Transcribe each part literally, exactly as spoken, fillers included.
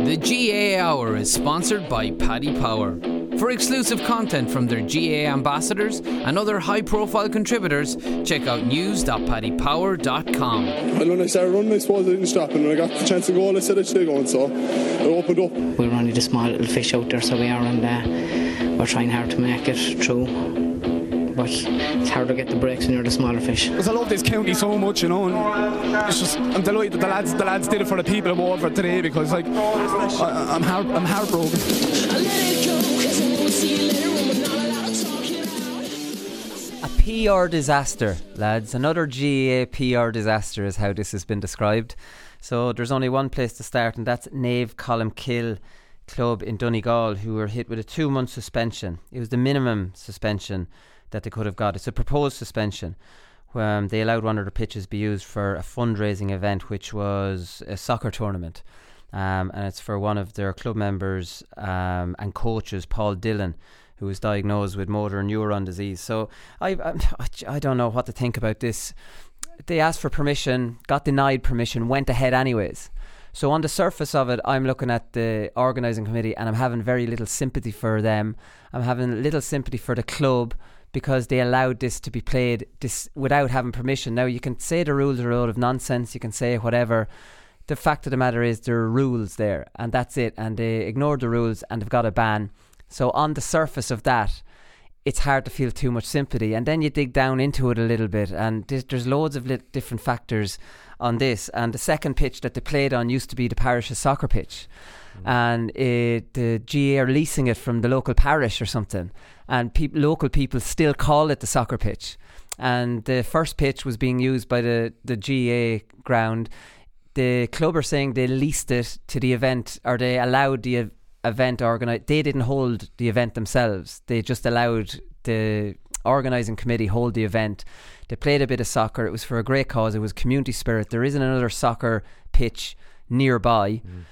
The G A A Hour is sponsored by Paddy Power. For exclusive content from their G A A ambassadors and other high-profile contributors, check out news dot paddy power dot com. Well, when I started running, I suppose I didn't stop, and when I got the chance to go, I said I should go, and so I opened up. We're only the small little fish out there, so we are, and uh, we're trying hard to make it through. But it's hard to get the breaks when you're the smaller fish. Because I love this county so much, you know, and it's just, I'm delighted that the lads, the lads did it for the people of Waterford today, because like I, I'm heart, I'm heartbroken. A P R disaster, lads. Another G A A P R disaster is how this has been described. So there's only one place to start, and that's Naomh Colmcille Club in Donegal, who were hit with a two-month suspension. It was the minimum suspension that they could have got. It's a proposed suspension. Um, they allowed one of their pitches be used for a fundraising event, which was a soccer tournament. Um, and it's for one of their club members um, and coaches, Paul Dillon, who was diagnosed with motor neuron disease. So I, I, I don't know what to think about this. They asked for permission, got denied permission, went ahead anyways. So on the surface of it, I'm looking at the organising committee and I'm having very little sympathy for them. I'm having little sympathy for the club, because they allowed this to be played this without having permission. Now, you can say the rules are a load of nonsense, you can say whatever. The fact of the matter is there are rules there, and that's it. And they ignored the rules and they've got a ban. So on the surface of that, it's hard to feel too much sympathy. And then you dig down into it a little bit, and there's, there's loads of li- different factors on this. And the second pitch that they played on used to be the parish's soccer pitch. Mm. And it, the G A A are leasing it from the local parish or something. And pe- local people still call it the soccer pitch. And the first pitch was being used by the, the G A A ground. The club are saying they leased it to the event, or they allowed the ev- event organised. They didn't hold the event themselves. They just allowed the organising committee hold the event. They played a bit of soccer. It was for a great cause. It was community spirit. There isn't another soccer pitch nearby. Mm.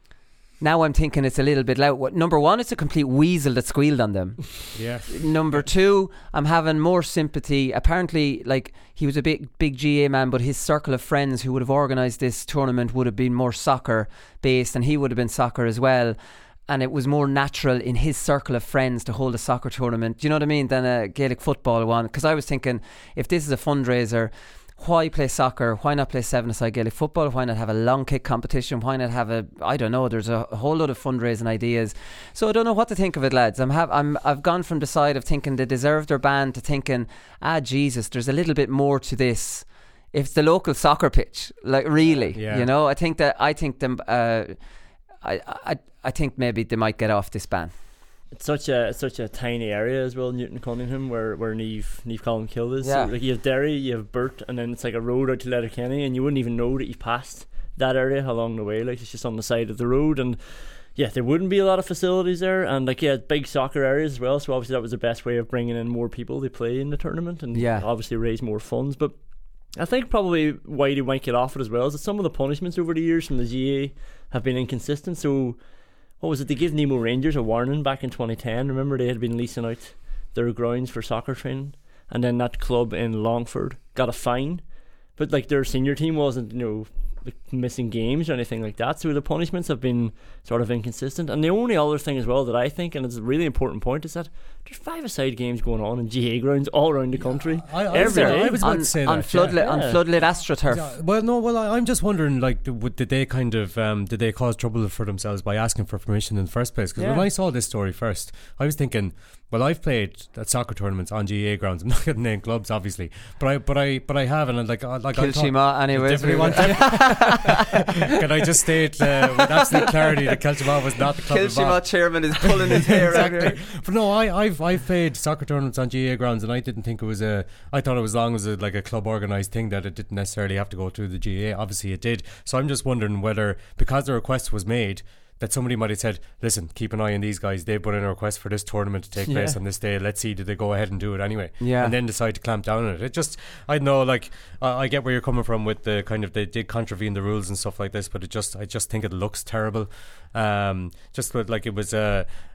Now I'm thinking it's a little bit loud. Number one, it's a complete weasel that squealed on them. Yeah. Number two, I'm having more sympathy. Apparently, like, he was a big, big G A A man, but his circle of friends who would have organised this tournament would have been more soccer based, and he would have been soccer as well. And it was more natural in his circle of friends to hold a soccer tournament, do you know what I mean, than a Gaelic football one. Because I was thinking, if this is a fundraiser, why play soccer? Why not play seven-a-side Gaelic football? Why not have a long kick competition? Why not have a, I don't know, there's a, a whole lot of fundraising ideas. So I don't know what to think of it, lads. I'm have, I'm, I've gone from the side of thinking they deserve their ban to thinking, ah, Jesus, there's a little bit more to this. If it's the local soccer pitch, like, really, yeah. you know, I think that, I think them, uh, I, I, I think maybe they might get off this ban. It's such a it's such a tiny area as well, Newton Cunningham, where where Naomh Naomh Colmcille is. Yeah. So, like, you have Derry, you have Burt, and then it's like a road out to Letterkenny, and you wouldn't even know that you passed that area along the way. Like, it's just on the side of the road, and yeah, there wouldn't be a lot of facilities there, and like, yeah, big soccer areas as well. So obviously that was the best way of bringing in more people to play in the tournament, and yeah. obviously raise more funds. But I think probably why they might get off it as well is that some of the punishments over the years from the G A A have been inconsistent. So what was it? They gave Nemo Rangers a warning back in twenty ten. Remember, they had been leasing out their grounds for soccer training, and then that club in Longford got a fine, but like, their senior team wasn't, you know, like, missing games or anything like that. So the punishments have been sort of inconsistent. And the only other thing as well that I think, and it's a really important point, is that there's five-a-side games going on in G A A grounds all around the country. I, I, every day. I was about on, to say on that, floodlit yeah. on Yeah. floodlit AstroTurf. Yeah, well, no, well, I, I'm just wondering, like, did, did they kind of um, did they cause trouble for themselves by asking for permission in the first place? Because Yeah. when I saw this story first, I was thinking, well, I've played at soccer tournaments on G A A grounds. I'm not going to name clubs, obviously, but I, but I, but I have, and like, I- like, I thought- Kilshima, anyways. Definitely want to- Can I just state uh, with absolute clarity that Kilshima was not the club Kilshima involved? chairman is pulling his hair out Exactly. here. But no, I, I've I've played soccer tournaments on G A A grounds, and I didn't think it was a. I thought it was long as a, like a club organised thing, that it didn't necessarily have to go through the G A A. Obviously, it did. So I'm just wondering whether, because the request was made, that somebody might have said, listen, keep an eye on these guys, they put in a request for this tournament to take Yeah. place on this day, let's see, did they go ahead and do it anyway? Yeah. And then decide to clamp down on it. It just, I know, like, I, I get where you're coming from with the kind of, they did contravene the rules and stuff like this, but it just, I just think it looks terrible. Um, just with, like, it was a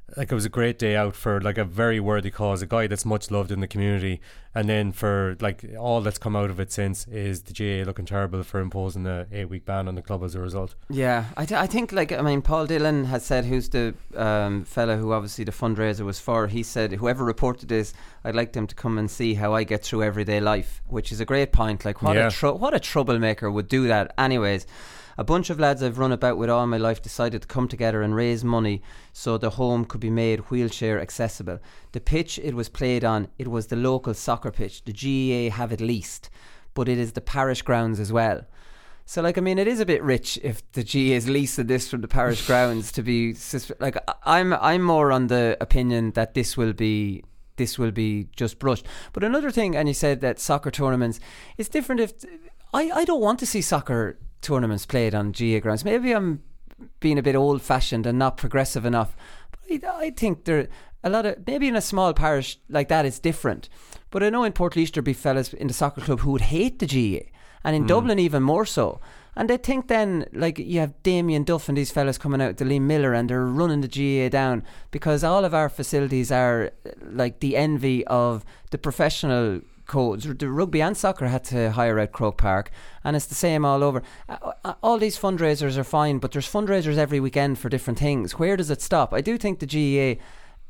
like it was a great day out for like a very worthy cause, a guy that's much loved in the community, and then for like all that's come out of it since is the G A A looking terrible for imposing a eight week ban on the club as a result. Yeah, I, th- I think like I mean Paul Dillon has said, who's the um, fella who obviously the fundraiser was for, he said whoever reported this, I'd like them to come and see how I get through everyday life, which is a great point. Like what Yeah. a tr- what a troublemaker would do that. Anyways, a bunch of lads I've run about with all my life decided to come together and raise money so the home could be made wheelchair accessible. The pitch it was played on, it was the local soccer pitch. The G A A have it leased, but it is the parish grounds as well. So, like, I mean, it is a bit rich if the G A A is leasing this from the parish grounds to be sus- like. I'm I'm more on the opinion that this will be this will be just brushed. But another thing, and you said that soccer tournaments, it's different. If I I don't want to see soccer tournaments played on G A A grounds. Maybe I'm being a bit old fashioned and not progressive enough, but I, I think there a lot of, maybe in a small parish like that it's different, but I know in Portlaoise there'd be fellas in the soccer club who would hate the G A A, and in mm. Dublin even more so, and they think then like you have Damien Duff and these fellas coming out to Liam Miller and they're running the G A A down because all of our facilities are like the envy of the professional codes. The rugby and soccer had to hire out Croke Park, and it's the same all over. Uh, all these fundraisers are fine, but there's fundraisers every weekend for different things. Where does it stop? I do think the G A A,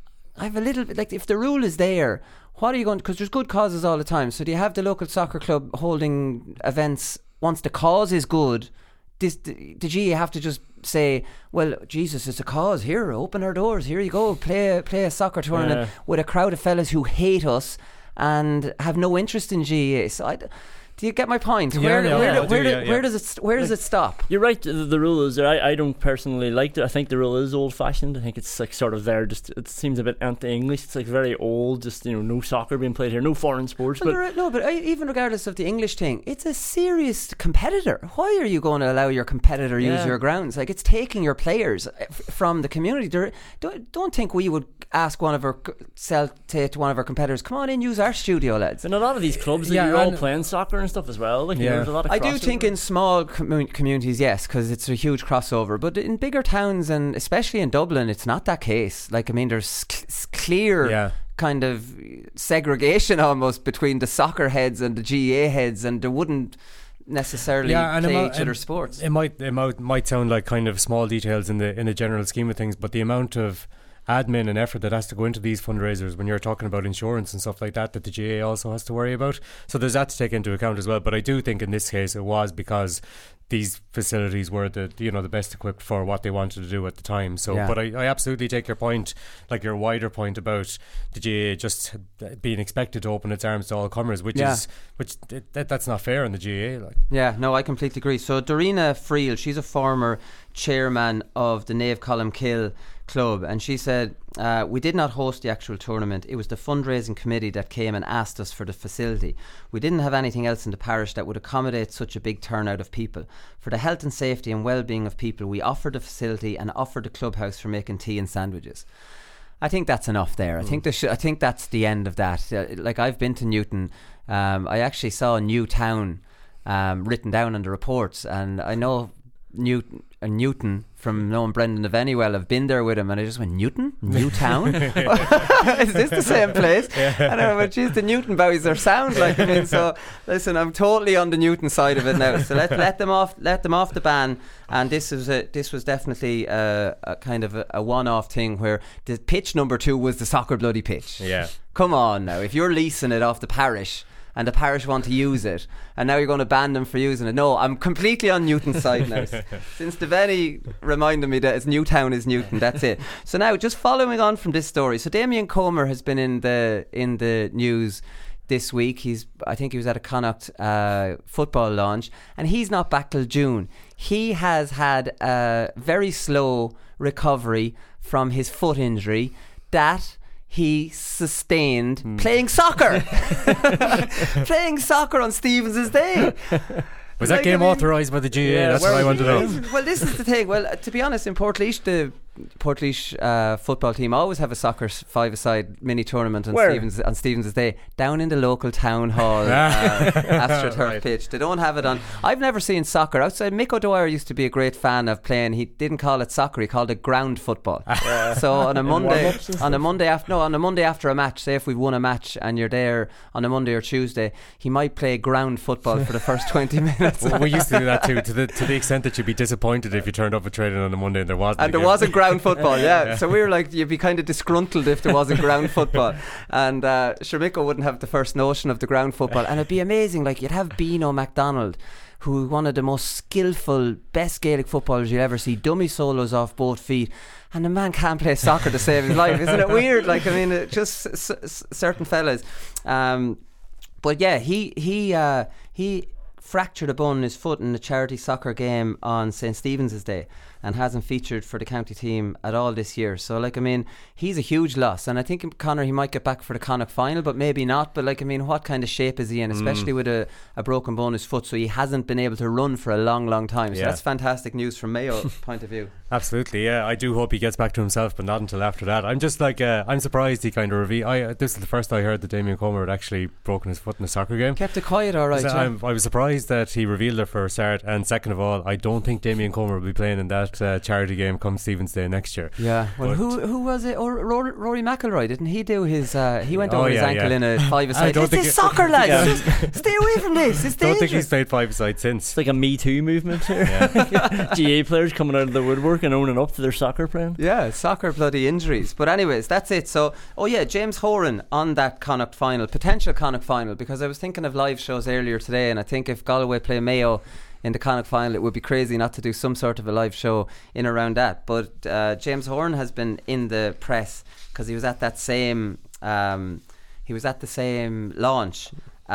I have a little bit like, if the rule is there, what are you going, because there's good causes all the time, so do you have the local soccer club holding events once the cause is good? This, the, the G A A have to just say, well, Jesus, it's a cause, here, open our doors, here you go, play a, play a soccer tournament yeah. with a crowd of fellas who hate us and have no interest in G A A. So I, do you get my point? Yeah, where, yeah, where, yeah, do, where, do, do, yeah, yeah. where does it where does it stop? You're right. The, the rule is there. I, I don't personally like it. I think the rule is old fashioned. I think it's like sort of there. Just it seems a bit anti-English. It's like very old. Just, you know, no soccer being played here, no foreign sports. Well, but are, no, but I, even regardless of the English thing, it's a serious competitor. Why are you going to allow your competitor Yeah. use your grounds? Like, it's taking your players f- from the community. There, don't don't think we would ask one of our sell to, to one of our competitors, come on in, use our studio, lads. in a lot of these clubs, like, Yeah, you're all and- playing soccer and stuff as well. Like, you know, Yeah. there's a lot of I do crossover. think in small commu- communities, yes, because it's a huge crossover. But in bigger towns, and especially in Dublin, it's not that case. Like, I mean, there's cl- clear Yeah. kind of segregation almost between the soccer heads and the G A A heads, and they wouldn't necessarily Yeah, and play it might- each other's sports. It might it might might sound like kind of small details in the in the general scheme of things, but the amount of admin and effort that has to go into these fundraisers when you're talking about insurance and stuff like that that the G A A also has to worry about, so there's that to take into account as well. But I do think in this case it was because these facilities were the you know the best equipped for what they wanted to do at the time. So Yeah. but I, I absolutely take your point, like your wider point about the G A A just being expected to open its arms to all comers, which Yeah. is which that, that's not fair in the G A A. Like, Yeah, no, I completely agree. So Dorina Friel, she's a former chairman of the Nave Columkill Club, and she said, uh, we did not host the actual tournament. It was the fundraising committee that came and asked us for the facility. We didn't have anything else in the parish that would accommodate such a big turnout of people. For the health and safety and well-being of people, we offered the facility and offered the clubhouse for making tea and sandwiches. I think that's enough there. I think there should, I think that's the end of that. Uh, like, I've been to Newton. Um, I actually saw Newtown um, written down in the reports, and I know Newton, uh, Newton from knowing Brendan of Anywell. I've been there with him, and I just went, Newton? Newtown? Is this the same place? Yeah. And I went, geez, the Newton boys are sound like. I mean, so listen, I'm totally on the Newton side of it now. So let let them off, let them off the ban. And this is a, this was definitely a, a kind of a, a one-off thing where the pitch number two was the soccer bloody pitch. yeah. Come on now, if you're leasing it off the parish and the parish want to use it, and now you're going to ban them for using it. No, I'm completely on Newton's side now. Since Devaney reminded me that it's Newtown is Newton, that's it. So now, just following on from this story, so Damien Comer has been in the in the news this week. He's, I think he was at a Connacht uh, football launch, and he's not back till June. He has had a very slow recovery from his foot injury that he sustained mm. playing soccer. Playing soccer on Stevens' day. Was Like, that game I mean, authorised by the G A A? yeah, That's where what I was want to he? know. Well, this is the thing. Well, uh, to be honest, in Portlaoise, the Portlaoise uh, football team always have a soccer five-a-side mini tournament on Where? Stevens on Stevens' Day down in the local town hall, uh, AstroTurf Right. pitch. They don't have it on. I've never seen soccer outside. Mick O'Dwyer used to be a great fan of playing. He didn't call it soccer; he called it ground football. So on a Monday, warm-ups and on a stuff. Monday after no, on a Monday after a match, say if we've won a match and you're there on a Monday or Tuesday, he might play ground football for the first twenty minutes. Well, we used to do that too, to the to the extent that you'd be disappointed if you turned up at training on a Monday and there wasn't. And a there game. wasn't ground football, yeah. So we were like, you'd be kind of disgruntled if there wasn't ground football. And uh, sure, Mick wouldn't have the first notion of the ground football. And it'd be amazing. Like, you'd have Beano MacDonald, who one of the most skillful, best Gaelic footballers you'll ever see, dummy solos off both feet. And the man can't play soccer to save his life. Isn't it weird? Like, I mean, it just s- s- certain fellas. Um, but yeah, he he uh, he fractured a bone in his foot in a charity soccer game on Saint Stephen's Day and hasn't featured for the county team at all this year. So, like, I mean, he's a huge loss. And I think, Conor, he might get back for the Connacht final, but maybe not. But, like, I mean, what kind of shape is he in, especially mm. with a, a broken bone in his foot? So he hasn't been able to run for a long, long time. So yeah. that's fantastic news from Mayo point of view. Absolutely, yeah. I do hope he gets back to himself, but not until after that. I'm just like, uh, I'm surprised he kind of revealed. I, uh, this is the first I heard that Damien Comer had actually broken his foot in a soccer game. Kept it quiet, all right. So yeah. I'm, I was surprised that he revealed it for a start, and second of all, I don't think Damien Comer will be playing in that uh, charity game come Stephen's Day next year. Yeah, well, But who who was it? Oh, Rory, Rory McIlroy, didn't he do his? Uh, he went Oh, over his yeah, ankle yeah. in a five-a-side. don't This think is it- soccer, lads. Yeah. Just stay away from this. It's Don't think dangerous. he's played five-a-side since. It's like a Me Too movement here. G A players coming out of the woodwork and owning up to their soccer playing. Yeah, soccer bloody injuries. But anyways, that's it. So, oh yeah, James Horan on that Connacht final, potential Connacht final, because I was thinking of live shows earlier today, and I think if Galway play Mayo in the Connacht final, it would be crazy not to do some sort of a live show in around that. But uh, James Horan has been in the press because he was at that same um, he was at the same launch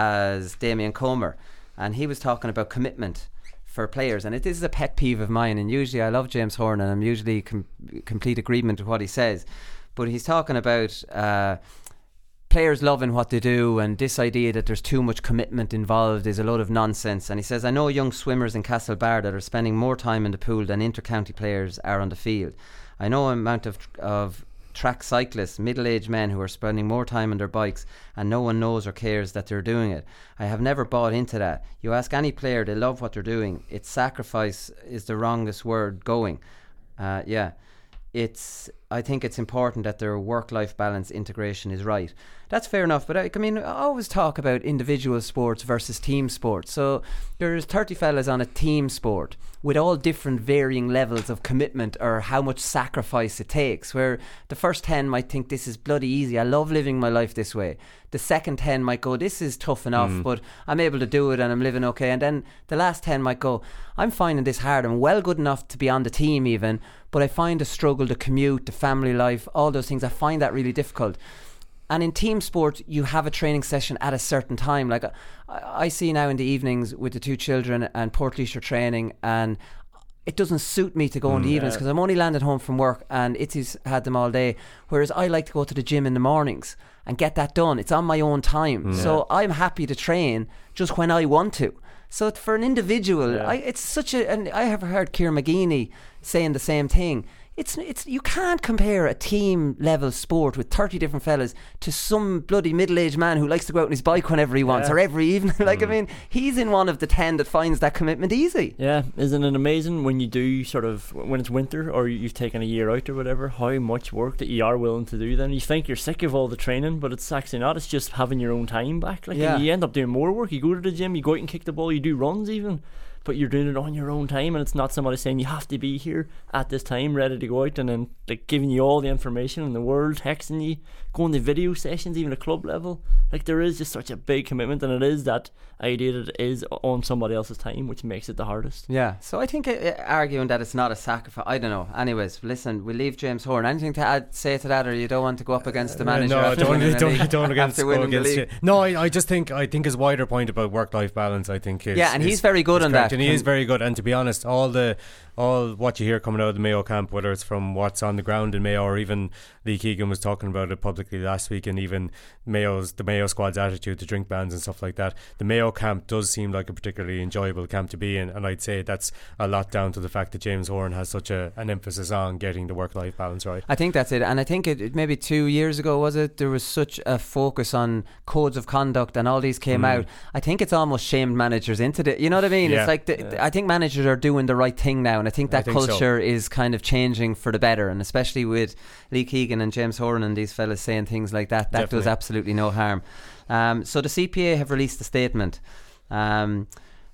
as Damien Comer, and he was talking about commitment for players, and it is a pet peeve of mine, and usually I love James Horan and I'm usually com- complete agreement with what he says, but he's talking about uh, players loving what they do, and this idea that there's too much commitment involved is a load of nonsense. And he says, I know young swimmers in Castlebar that are spending more time in the pool than inter-county players are on the field. I know an amount of, of track cyclists, middle-aged men who are spending more time on their bikes and no one knows or cares that they're doing it. I have never bought into that. You ask any player, they love what they're doing. It's sacrifice is the wrongest word going. Uh, yeah. It's. I think it's important that their work-life balance integration is right. That's fair enough, but I, I mean, I always talk about individual sports versus team sports. So there's thirty fellas on a team sport with all different varying levels of commitment or how much sacrifice it takes, where the first ten might think this is bloody easy, I love living my life this way. The second ten might go, this is tough enough, mm. but I'm able to do it and I'm living okay. And then the last ten might go, I'm finding this hard, I'm well good enough to be on the team even, but I find a struggle to commute, the family life, all those things, I find that really difficult. And in team sport, you have a training session at a certain time. Like I, I see now in the evenings with the two children and Portlaoise are training, and it doesn't suit me to go mm, in the evenings because yeah. I'm only landed home from work and Itzy's had them all day. Whereas I like to go to the gym in the mornings and get that done. It's on my own time. Mm. So I'm happy to train just when I want to. So for an individual, yeah. I, it's such a... And I have heard Ciara McGeeney saying the same thing. It's it's you can't compare a team level sport with thirty different fellas to some bloody middle-aged man who likes to go out on his bike whenever he wants yeah. or every evening. Like mm. I mean, he's in one of the ten that finds that commitment easy. Yeah, isn't it amazing when you do sort of when it's winter or you've taken a year out or whatever, how much work that you are willing to do? Then you think you're sick of all the training, but it's actually not. It's just having your own time back. Like yeah. you end up doing more work. You go to the gym, you go out and kick the ball, you do runs even. But you're doing it on your own time, and it's not somebody saying you have to be here at this time ready to go out, and then like giving you all the information in the world, texting you, going to video sessions even at club level. Like there is just such a big commitment, and it is that idea that it is on somebody else's time which makes it the hardest. Yeah, so I think uh, arguing that it's not a sacrifice, I don't know. Anyways, listen, we'll leave James Horan. Anything to add, say to that, or you don't want to go up against the manager? Uh, no, after don't, winning don't, the don't, don't against, after go winning against the league? you. No, I, I just think I think his wider point about work-life balance, I think is, yeah, and is, he's very good on correct, that, and he is very good. And to be honest, all the all what you hear coming out of the Mayo camp, whether it's from what's on the ground in Mayo, or even Lee Keegan was talking about it publicly last week, and even Mayo's the Mayo squad's attitude to drink bans and stuff like that. The Mayo camp does seem like a particularly enjoyable camp to be in, and I'd say that's a lot down to the fact that James Horan has such a, an emphasis on getting the work-life balance right. I think that's it, and I think it, it maybe two years ago was it there was such a focus on codes of conduct, and all these came mm. out. I think it's almost shamed managers into it. You know what I mean? Yeah. It's like the, yeah. I think managers are doing the right thing now, and I think that I think culture so. is kind of changing for the better, and especially with Lee Keegan and James Horan and these fellas saying things like that, that Definitely. does absolutely no harm. Um, so the C P A have released a statement, um,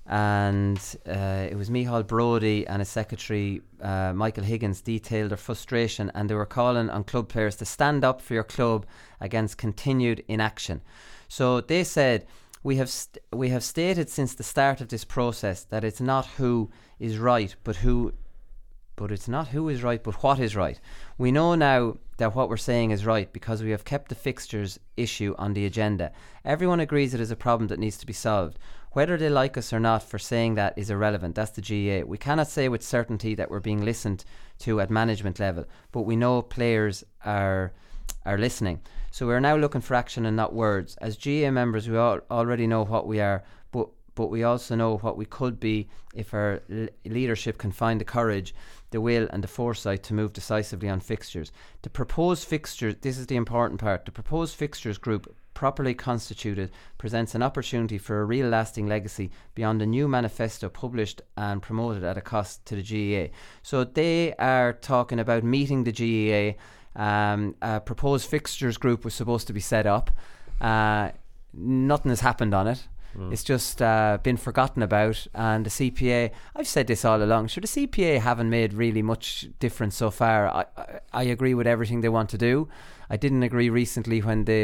and uh, it was Micheál Brodie and his secretary uh, Michael Higgins detailed their frustration, and they were calling on club players to stand up for your club against continued inaction. So they said, we have st- we have stated since the start of this process that it's not who is right, but who but it's not who is right, but what is right. We know now that what we're saying is right because we have kept the fixtures issue on the agenda. Everyone agrees it is a problem that needs to be solved. Whether they like us or not for saying that is irrelevant. That's the G A A. We cannot say with certainty that we're being listened to at management level, but we know players are are listening. So we're now looking for action and not words. As G A A members, we all already know what we are, but but we also know what we could be if our l- leadership can find the courage, the will and the foresight to move decisively on fixtures. The proposed fixtures, this is the important part, the proposed fixtures group, properly constituted, presents an opportunity for a real lasting legacy beyond a new manifesto published and promoted at a cost to the G A A. So they are talking about meeting the G A A. Um, a proposed fixtures group was supposed to be set up. Uh, nothing has happened on it. Mm. It's just uh, been forgotten about, and the C P A, I've said this all along, sure, the C P A haven't made really much difference so far. I, I, I agree with everything they want to do. I didn't agree recently when they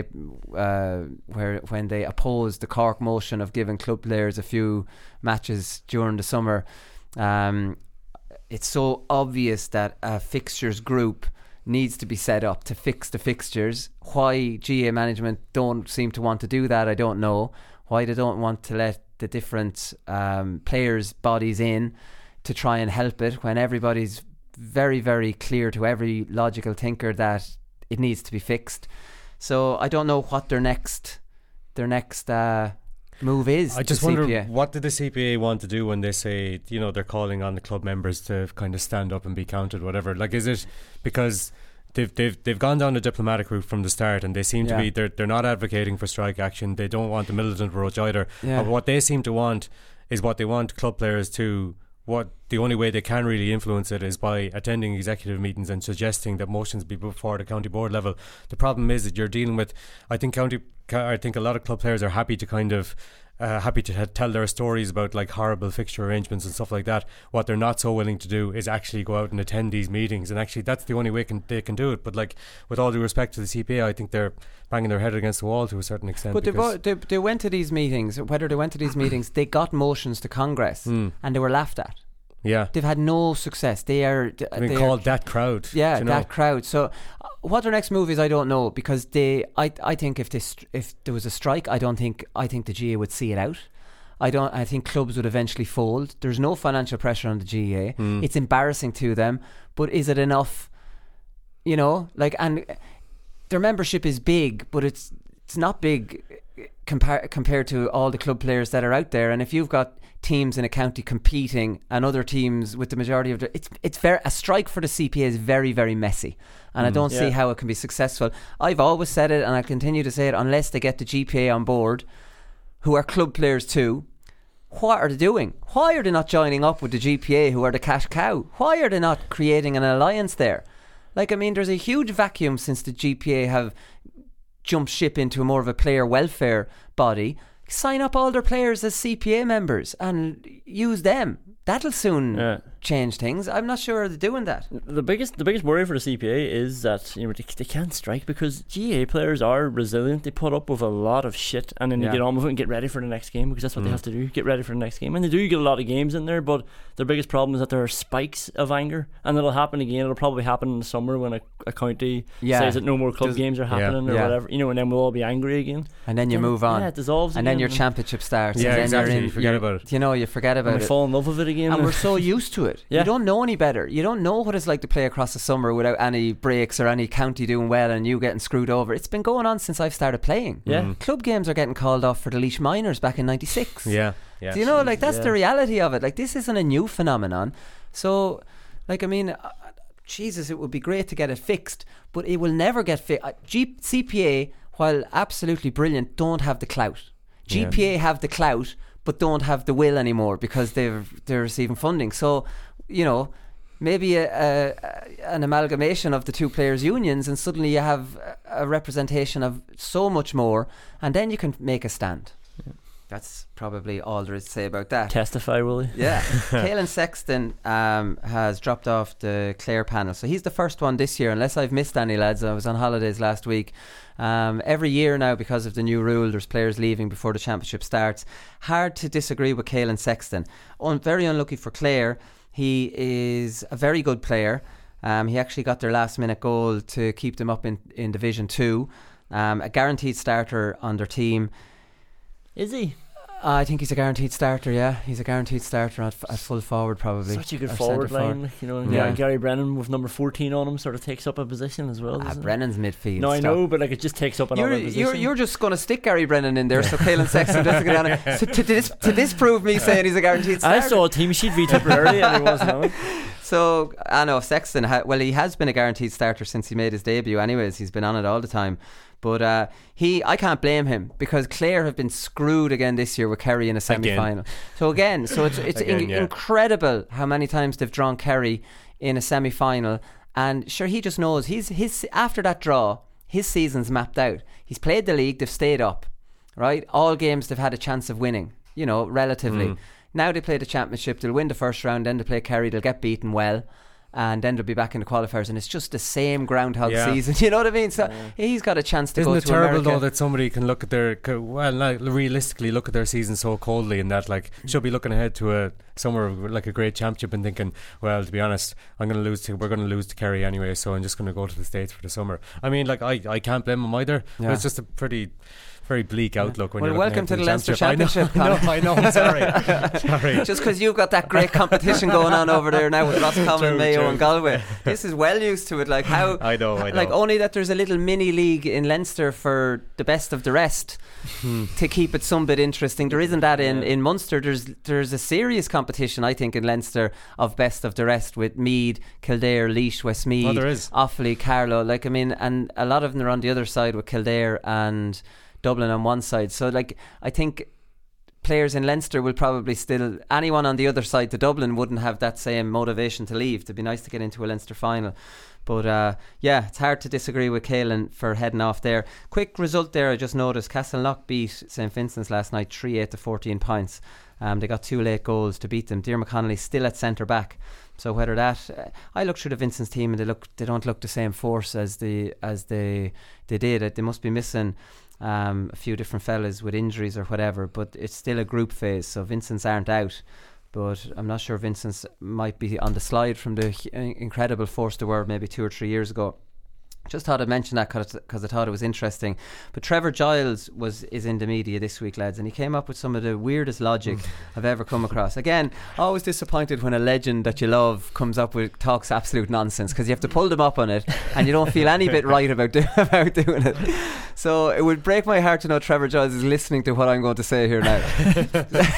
uh, where when they opposed the Cork motion of giving club players a few matches during the summer. Um, it's so obvious that a fixtures group needs to be set up to fix the fixtures. Why G A A management don't seem to want to do that, I don't know. Why they don't want to let the different um, players' bodies in to try and help it when everybody's very, very clear to every logical thinker that it needs to be fixed. So I don't know what their next their next uh, move is. I just wonder C P A. What did the C P A want to do when they say, you know, they're calling on the club members to kind of stand up and be counted, whatever. Like, is it because They've they've they've gone down a diplomatic route from the start, and they seem yeah. to be they're they're not advocating for strike action. They don't want the militant approach either. Yeah. But what they seem to want is what they want club players to. What the only way they can really influence it is by attending executive meetings and suggesting that motions be put forward at county board level. The problem is that you're dealing with. I think county. I think a lot of club players are happy to kind of. Uh, happy to ha- tell their stories about like horrible fixture arrangements and stuff like that. What they're not so willing to do is actually go out and attend these meetings, and actually that's the only way can, they can do it. But like, with all due respect to the C P A, I think they're banging their head against the wall to a certain extent. But they, bo- they, they went to these meetings, whether they went to these meetings, they got motions to Congress mm. and they were laughed at. Yeah, they've had no success. They are they've been called that crowd. Yeah, you that know? crowd. So uh, what their next move is, I don't know, because they I I think if this if there was a strike, I don't think I think the G A A would see it out. I don't. I think clubs would eventually fold. There's no financial pressure on the G A A. Mm. It's embarrassing to them, but is it enough? You know, like, and their membership is big, but it's it's not big compar- compared to all the club players that are out there. And if you've got teams in a county competing and other teams with the majority of the, it's it's very a strike for the C P A is very very messy, and mm. I don't yeah. see how it can be successful. I've always said it, and I continue to say it, unless they get the G P A on board, who are club players too. What are they doing? Why are they not joining up with the G P A, who are the cash cow? Why are they not creating an alliance there? Like, I mean, there's a huge vacuum since the G P A have jumped ship into more of a player welfare body. Sign up all their players as C P A members and use them. That'll soon yeah. change things. I'm not sure they're doing that. The biggest the biggest worry for the C P A is that, you know, they, they can't strike because G A A players are resilient. They put up with a lot of shit, and then yeah. they get on with it and get ready for the next game, because that's what mm. they have to do, get ready for the next game. And they do get a lot of games in there, but their biggest problem is that there are spikes of anger, and it'll happen again. It'll probably happen in the summer when a, a county yeah. says that no more club Does, games are happening yeah. or yeah. whatever, you know, and then we'll all be angry again. And then you and, move on. Yeah, it dissolves and again. then your championship starts. Yeah, and then exactly. You're in, you forget about it. You know, you forget about and it. fall in love with it again. game. And we're so used to it. Yeah. You don't know any better. You don't know what it's like to play across the summer without any breaks or any county doing well and you getting screwed over. It's been going on since I've started playing. Yeah. Mm. Club games are getting called off for the Laois Minors back in ninety-six. Yeah, yeah. Do you know, like, that's Yeah. the reality of it. Like, this isn't a new phenomenon. So, like, I mean, uh, Jesus, it would be great to get it fixed, but it will never get fixed. Uh, G- C P A, while absolutely brilliant, don't have the clout. G P A Yeah. have the clout, but don't have the will anymore because they're they're receiving funding. So, you know, maybe a, a, an amalgamation of the two players' unions, and suddenly you have a representation of so much more, and then you can make a stand. Yeah. That's probably all there is to say about that. Testify, will he? Yeah. Caelan Sexton um, has dropped off the Clare panel. So he's the first one this year, unless I've missed any, lads. I was on holidays last week. Um, every year now, because of the new rule, there's players leaving before the championship starts. Hard to disagree with Caelan Sexton. Un- very unlucky for Clare. He is a very good player. Um, he actually got their last minute goal to keep them up in, in Division two. Um, a guaranteed starter on their team. Is he? Uh, I think he's a guaranteed starter, yeah. He's a guaranteed starter at, f- at full forward, probably. Such a good Or forward centre line, you know. And Yeah. Gary, Gary Brennan with number fourteen on him sort of takes up a position as well. Ah, doesn't it? Brennan's midfield. No, I Stop. know, but like it just takes up another You're, position. you're, you're just going to stick Gary Brennan in there so Caelan Sexton doesn't get on it. So to, dis- to disprove me saying he's a guaranteed starter. I saw a team sheet read temporarily and he wasn't on it. So, I know Sexton, ha- well, he has been a guaranteed starter since he made his debut anyways. He's been on it all the time. But uh, he, I can't blame him because Clare have been screwed again this year with Kerry in a semi-final. Again. So again, so it's it's Again, in- yeah. incredible how many times they've drawn Kerry in a semi-final. And sure, he just knows he's his after that draw, his season's mapped out. He's played the league, they've stayed up, right? All games they've had a chance of winning, you know, relatively. Mm. Now they play the championship, they'll win the first round, then they play Kerry, they'll get beaten well, and then they'll be back in the qualifiers, and it's just the same groundhog Yeah. season. You know what I mean? So he's got a chance to Isn't go it to terrible America. though that somebody can look at their co- well, not realistically look at their season so coldly, and that like should be looking ahead to a summer of, like a great championship and thinking, well, to be honest, I'm going to lose to we're going to lose to Kerry anyway, so I'm just going to go to the States for the summer. I mean, like I, I can't blame them either. Yeah. But it's just a pretty very bleak outlook when Well, you're looking welcome to ahead the Leinster championship. Championship, I know, I know, I know. Sorry, sorry. Just because you've got that great competition going on over there now with Roscommon, True, Mayo true. and Galway. This is well used to it. Like how I know, I know. Like only that there's a little mini league in Leinster for the best of the rest to keep it some bit interesting. There isn't that in, Yeah. in Munster. There's there's a serious competition, I think, in Leinster of best of the rest with Meath, Kildare, Laois, Westmeath, Oh, there is. Offaly, Carlow. Like I mean, and a lot of them are on the other side with Kildare and Dublin on one side. So like I think players in Leinster will probably still, anyone on the other side to Dublin wouldn't have that same motivation to leave. It'd be nice to get into a Leinster final. But uh, yeah, it's hard to disagree with Caelan for heading off there. Quick result there, I just noticed Castleknock beat Saint Vincent's last night three eight to fourteen points. Um, they got two late goals to beat them. Diarmuid Connolly still at centre back. So whether that, uh, I look through the Vincent's team and they look, they don't look the same force as the as they they did. They must be missing um, a few different fellas with injuries or whatever. But it's still a group phase, so Vincent's aren't out. But I'm not sure Vincent's might be on the slide from the h- incredible force they were maybe two or three years ago. Just thought I'd mention that because I thought it was interesting. But Trevor Giles was is in the media this week, lads, and he came up with some of the weirdest logic I've ever come across. Again, always disappointed when a legend that you love comes up with talks absolute nonsense because you have to pull them up on it and you don't feel any bit right about, do, about doing it. So it would break my heart to know Trevor Giles is listening to what I'm going to say here now. You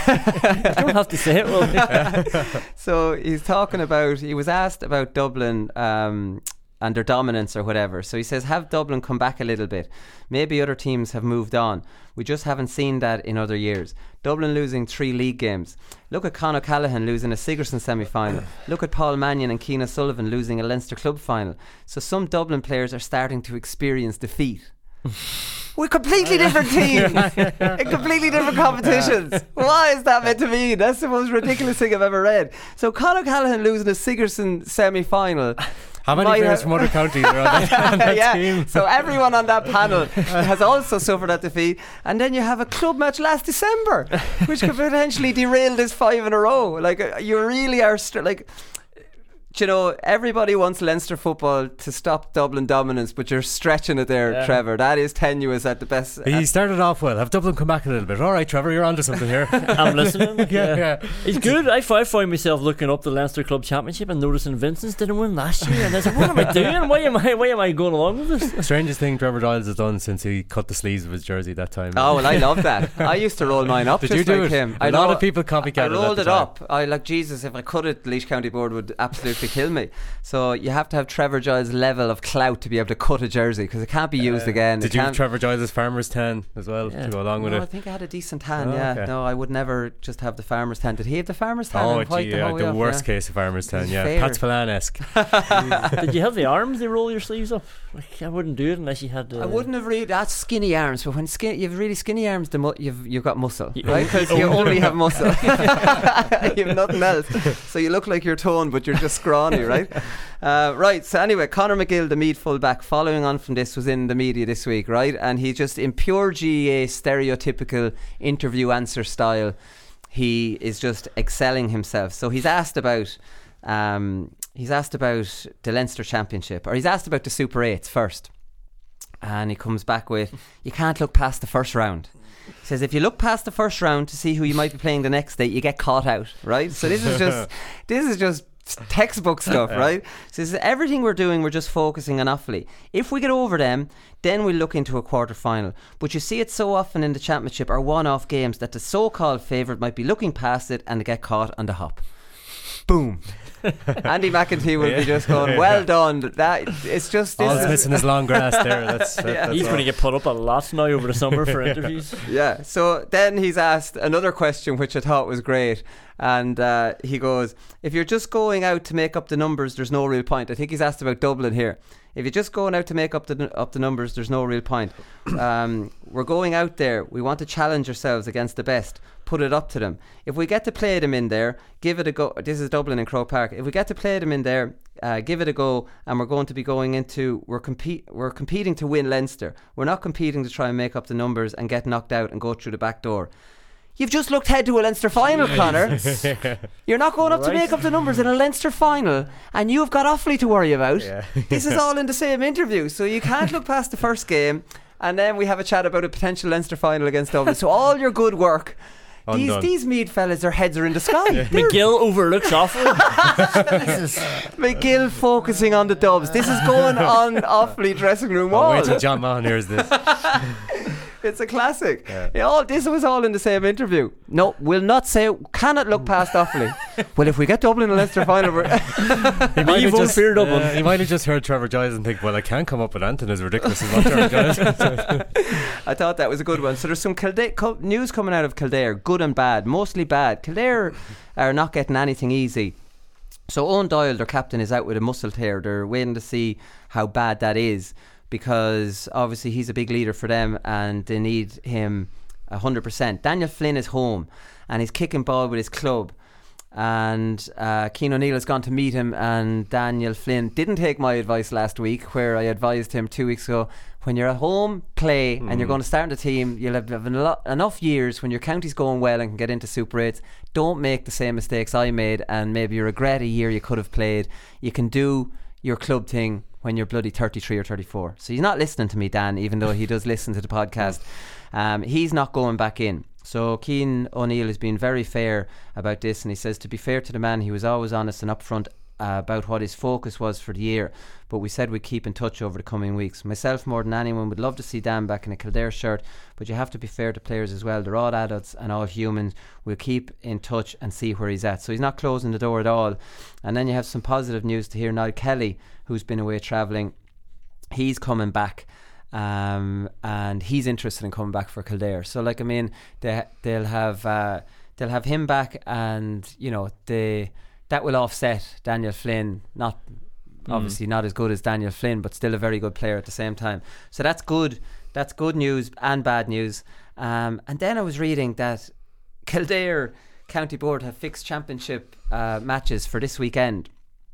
don't have to say it, well. So he's talking about, he was asked about Dublin um, and their dominance or whatever. So he says, have Dublin come back a little bit? Maybe other teams have moved on. We just haven't seen that in other years. Dublin losing three league games. Look at Con O'Callaghan losing a Sigerson semi-final. Look at Paul Mannion and Keane O'Sullivan losing a Leinster club final. So some Dublin players are starting to experience defeat. We're completely different teams in completely different competitions. What is that meant to mean? That's the most ridiculous thing I've ever read. So Con O'Callaghan losing a Sigerson semi-final. How many might players have- from other counties are on that, on that yeah. team? So everyone on that panel has also suffered that defeat, and then you have a club match last December, which could potentially derail this five in a row. Like uh, you really are str- like. Do you know, everybody wants Leinster football to stop Dublin dominance, but you're stretching it there, Yeah. Trevor. That is tenuous at the best. He at- started off well. Have Dublin come back a little bit? All right, Trevor, you're onto something here. I'm listening. yeah, yeah. It's good. I, f- I find myself looking up the Leinster Club Championship and noticing Vincent's didn't win last year, and I said, "What am I doing? Why am I? Why am I going along with this?" Strangest thing Trevor Giles has done since he cut the sleeves of his jersey that time. Oh, well, I love that. I used to roll mine up Did just you do like it? him. A I lot know- of people copycatted I at rolled the it time. up. I like, Jesus, if I cut it, the Laois County Board would absolutely kill me. So you have to have Trevor Giles' level of clout to be able to cut a jersey, because it can't be used Uh, again. Did It you have can't- Trevor Giles' farmer's tan as well Yeah. to go along with No, I it? think I had a decent tan, Oh, yeah. okay. No, I would never just have the farmer's tan. Did he have the farmer's tan? Oh, and white gee, the yeah, whole way the up, worst yeah? case of farmer's tan, He's yeah. fair. Pats Fallan-esque. Did you have the arms? They roll your sleeves up. Like, I wouldn't do it unless you had. Uh, I wouldn't have really. That's skinny arms, but when skin, you've really skinny arms, the mu- you've you've got muscle, You right? own- Because you you own only have muscle. You have nothing else, so you look like you're toned, but you're just scrawny, right? Uh, right. So anyway, Conor McGill, the Meath fullback, following on from this, was in the media this week, right? And he just, in pure G A A stereotypical interview answer style, he is just excelling himself. So he's asked about. Um, he's asked about the Leinster Championship, or he's asked about the Super Eights first. And he comes back with, you can't look past the first round. He says, if you look past the first round to see who you might be playing the next day, you get caught out, right? So this is just this is just textbook stuff, right? So this is everything we're doing, we're just focusing on Offaly. If we get over them, then we'll look into a quarter final. But you see it so often in the Championship, or one-off games, that the so-called favourite might be looking past it and they get caught on the hop. Boom. Andy McEntee will be just going, well done. That it's just this All is- missing his long grass there. That's, that, Yeah. that's He's all. going to get put up a lot now over the summer for interviews. Yeah. So then he's asked another question, which I thought was great. And uh, he goes, if you're just going out to make up the numbers, there's no real point. I think he's asked about Dublin here. If you're just going out to make up the up the numbers, there's no real point. Um, we're going out there. We want to challenge ourselves against the best. Put it up to them. If we get to play them in there, give it a go. This is Dublin and Croke Park. If we get to play them in there, uh, give it a go. And we're going to be going into we're compete we're competing to win Leinster. We're not competing to try and make up the numbers and get knocked out and go through the back door. You've just looked ahead to a Leinster final, Connor. You're not going up to Right. make up the numbers in a Leinster final, and you've got Offaly to worry about. Yeah. This is all in the same interview, so you can't look past the first game, and then we have a chat about a potential Leinster final against Dublin. So all your good work. These Undone. these Meath fellas, their heads are in the sky. They're- McGill overlooks Offaly. McGill focusing on the Dubs. This is going on Offaly dressing room Oh, wall. wait till John Mahon hears this. It's a classic. Yeah. Yeah, all, this was all in the same interview. No, we'll not say, cannot look past Offaly. Well, if we get Dublin in the Leinster final, we're He might have Evil just, fear Dublin. uh, he might have just heard Trevor Giles and think, well, I can't come up with Anton as ridiculous as what Trevor Giles. I thought that was a good one. So there's some Kildare, co- news coming out of Kildare, good and bad, mostly bad. Kildare are not getting anything easy. So Owen Doyle, their captain, is out with a muscle tear. They're waiting to see how bad that is, because obviously he's a big leader for them and they need him one hundred percent. Daniel Flynn is home and he's kicking ball with his club. And uh, Cian O'Neill has gone to meet him, and Daniel Flynn didn't take my advice last week, where I advised him two weeks ago, when you're at home, play, and you're going to start in the team, you'll have, have eno- enough years when your county's going well and can get into Super eights. Don't make the same mistakes I made, and maybe you regret a year you could have played. You can do your club thing when you're bloody thirty-three or thirty-four. So he's not listening to me, Dan, even though he does listen to the podcast. Um, he's not going back in. So Cian O'Neill has been very fair about this, and he says, to be fair to the man, he was always honest and upfront uh, about what his focus was for the year, but we said we'd keep in touch over the coming weeks. Myself, more than anyone, would love to see Dan back in a Kildare shirt, but you have to be fair to players as well. They're all adults and all humans. We'll keep in touch and see where he's at. So he's not closing the door at all. And then you have some positive news to hear. Niall Kelly, who's been away travelling, he's coming back. Um, and he's interested in coming back for Kildare. So, like, I mean, they they'll have uh, they'll have him back, and you know, they that will offset Daniel Flynn. Not obviously not as good as Daniel Flynn, but still a very good player at the same time. So that's good. That's good news and bad news. Um, and then I was reading that Kildare County Board have fixed championship uh, matches for this weekend.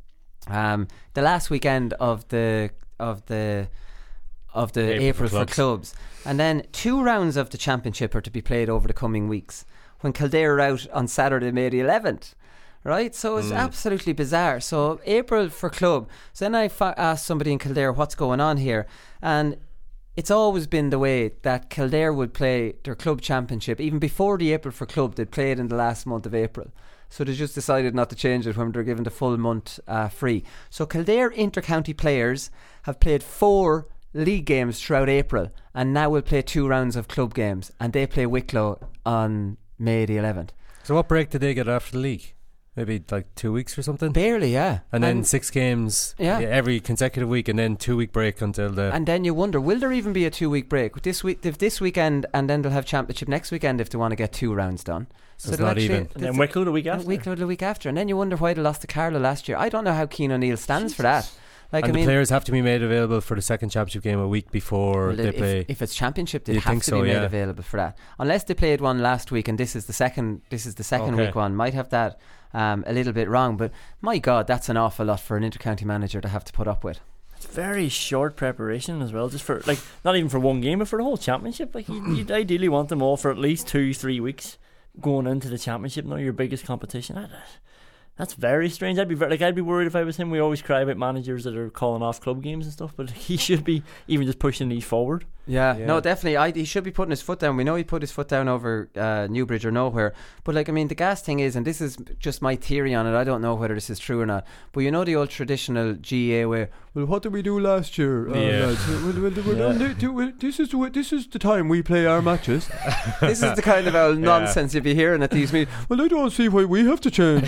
Um, the last weekend of the of the of the April, April for, for clubs. clubs. And then two rounds of the championship are to be played over the coming weeks, when Kildare are out on Saturday, May the eleventh. right? So it's Mm. absolutely bizarre. So April for club. So then I fa- asked somebody in Kildare what's going on here, and it's always been the way that Kildare would play their club championship even before the April for club. They'd play it in the last month of April. So they just decided not to change it when they're given the full month uh, free. So Kildare inter-county players have played four league games throughout April, and now will play two rounds of club games, and they play Wicklow on May the eleventh. So what break did they get after the league? Maybe like two weeks or something? Barely, yeah. And then six games Yeah. every consecutive week, and then two week break until the... And then you wonder, will there even be a two week break this week? If this weekend, and then they'll have championship next weekend if they want to get two rounds done. So it's not even. And then Wicklow the week after. Wicklow the week after, and then you wonder why they lost to Carlow last year. I don't know how Keane O'Neill stands for that. Like, and I the mean, players have to be made available for the second championship game a week before well, they if, play. if it's championship, they You'd have think to so, be made yeah. available for that. Unless they played one last week, and this is the second. This is the second Okay. week one. Might have that um, a little bit wrong, but my God, that's an awful lot for an inter-county manager to have to put up with. It's very short preparation as well, just for like not even for one game, but for the whole championship. Like you, you'd ideally want them all for at least two, three weeks going into the championship. Now your biggest competition. That, that's very strange. I'd be very, like I'd be worried if I was him. We always cry about managers that are calling off club games and stuff, but he should be even just pushing these forward. Yeah, Yeah. no, definitely. I, he should be putting his foot down. We know he put his foot down over uh, Newbridge or nowhere. But, like, I mean, the gas thing is, and this is just my theory on it, I don't know whether this is true or not, but you know the old traditional G A A way, well, what did we do last year? Uh, Yeah. lads? Well, well, well, Yeah. well, do- well, this, is the, this is the time we play our matches. This is the kind of old nonsense you'd be hearing at these meetings. Well, I don't see why we have to change.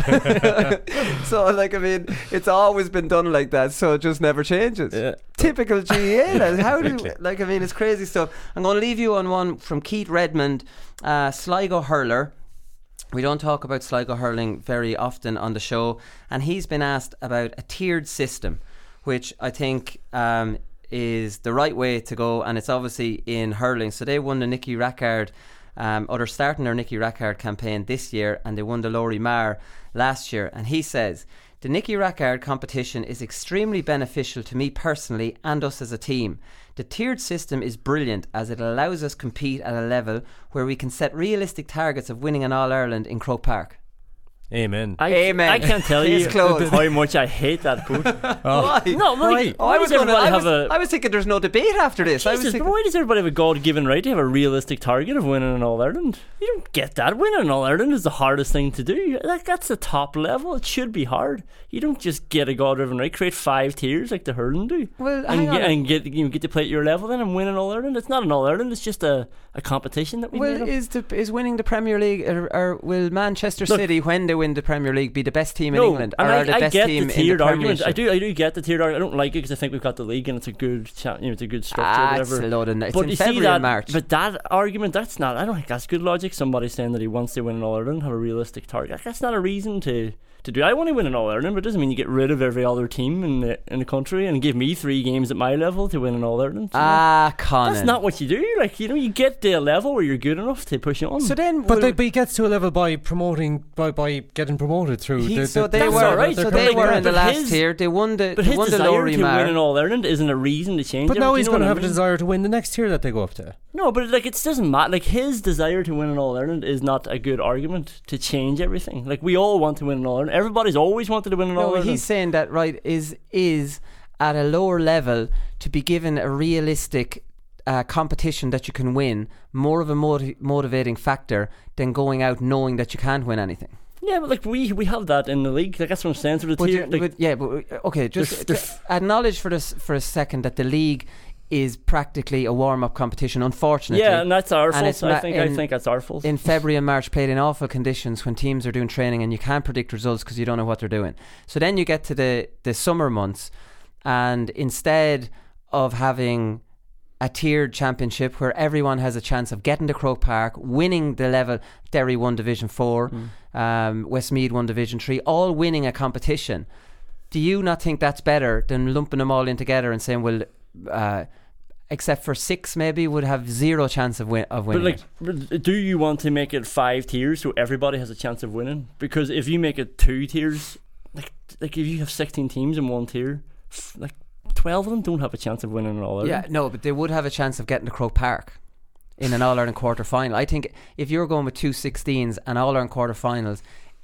So, like, I mean, it's always been done like that, so it just never changes. Yeah. Typical G A A. Like, how do like? I mean, it's crazy stuff. I'm going to leave you on one from Keith Redmond, uh, Sligo hurler. We don't talk about Sligo hurling very often on the show, and he's been asked about a tiered system, which I think um, is the right way to go, and it's obviously in hurling. So they won the Nicky Rackard, um, or they're starting their Nicky Rackard campaign this year, and they won the Laurie Marr last year. And he says, the Nicky Rackard competition is extremely beneficial to me personally and us as a team. The tiered system is brilliant as it allows us compete at a level where we can set realistic targets of winning an All-Ireland in Croke Park. Amen. I, Amen. I can't tell you Case closed. how much I hate that quote. Oh. No, like, Oh, why I was does gonna, everybody I have was, a? I was thinking there's no debate after this. I was Jesus, but thinking, why does everybody have a God-given right to have a realistic target of winning an All-Ireland? You don't get that. Winning an All-Ireland is the hardest thing to do. Like, that's the top level. It should be hard. You don't just get a God-given right. Create five tiers like the hurling do, well, and hang get, on. and get you know, get to play at your level then and win an All-Ireland. It's not an All-Ireland. It's just a, a competition that we made Well, up. is the, is winning the Premier League, or, or will Manchester Look, City, when they win the Premier League, be the best team in No, England, or and are I, the I best get team the in the tiered argument. Premiership? I do, I do get the tiered argument. I don't like it because I think we've got the league and it's a good, cha- you know, it's a good structure. Ah, or it's whatever. a load of, it's But in you February see that, and March. but that argument, that's not. I don't think that's good logic. Somebody saying that he wants to win an All Ireland, have a realistic target. That's not a reason to. To do, I want to win an All Ireland, but it doesn't mean you get rid of every other team in the in the country and give me three games at my level to win an All Ireland. Ah, Conan. That's not what you do. Like, you know, you get to a level where you're good enough to push on. So then, But, will- they, but he gets to a level by promoting, by, by getting promoted through. he, the, so the, they That's were, all right. so They're they completely were right. in the But last his- tier. They won the, but they his won the desire Laurie to Marr. win an All Ireland isn't a reason to change. But it. now Do you he's know going to what I have a mean? desire to win the next tier that they go up to. No, but like it doesn't matter. Like his desire to win an All Ireland is not a good argument to change everything. Like we all want to win an All Ireland. Everybody's always wanted to win an All No, Ireland. he's saying that, right, is is at a lower level to be given a realistic uh, competition that you can win more of a moti- motivating factor than going out knowing that you can't win anything. Yeah, but like we we have that in the league. Like that's what I'm saying. So the But, tier, you- like, but yeah, but uh, okay, just There's- there's- to acknowledge for this for a second that the league is practically a warm-up competition, unfortunately. yeah, and that's our And fault. it's I ma- think I in- think that's our fault. in February and March played in awful conditions when teams are doing training and you can't predict results because you don't know what they're doing. So then you get to the, the summer months, and instead of having a tiered championship where everyone has a chance of getting to Croke Park, winning the level, Derry won Division four, Mm. um, Westmeath won Division three, all winning a competition, do you not think that's better than lumping them all in together and saying, well, uh, except for six maybe would have zero chance of win of But winning like, it? but do you want to make it five tiers so everybody has a chance of winning? Because if you make it two tiers, like like if you have sixteen teams in one tier, f- like twelve of them don't have a chance of winning an All Ireland. Yeah, no, but they would have a chance of getting to Croke Park in an All-Ireland quarter-final. I think if you're going with two sixteens and All-Ireland quarter-finals,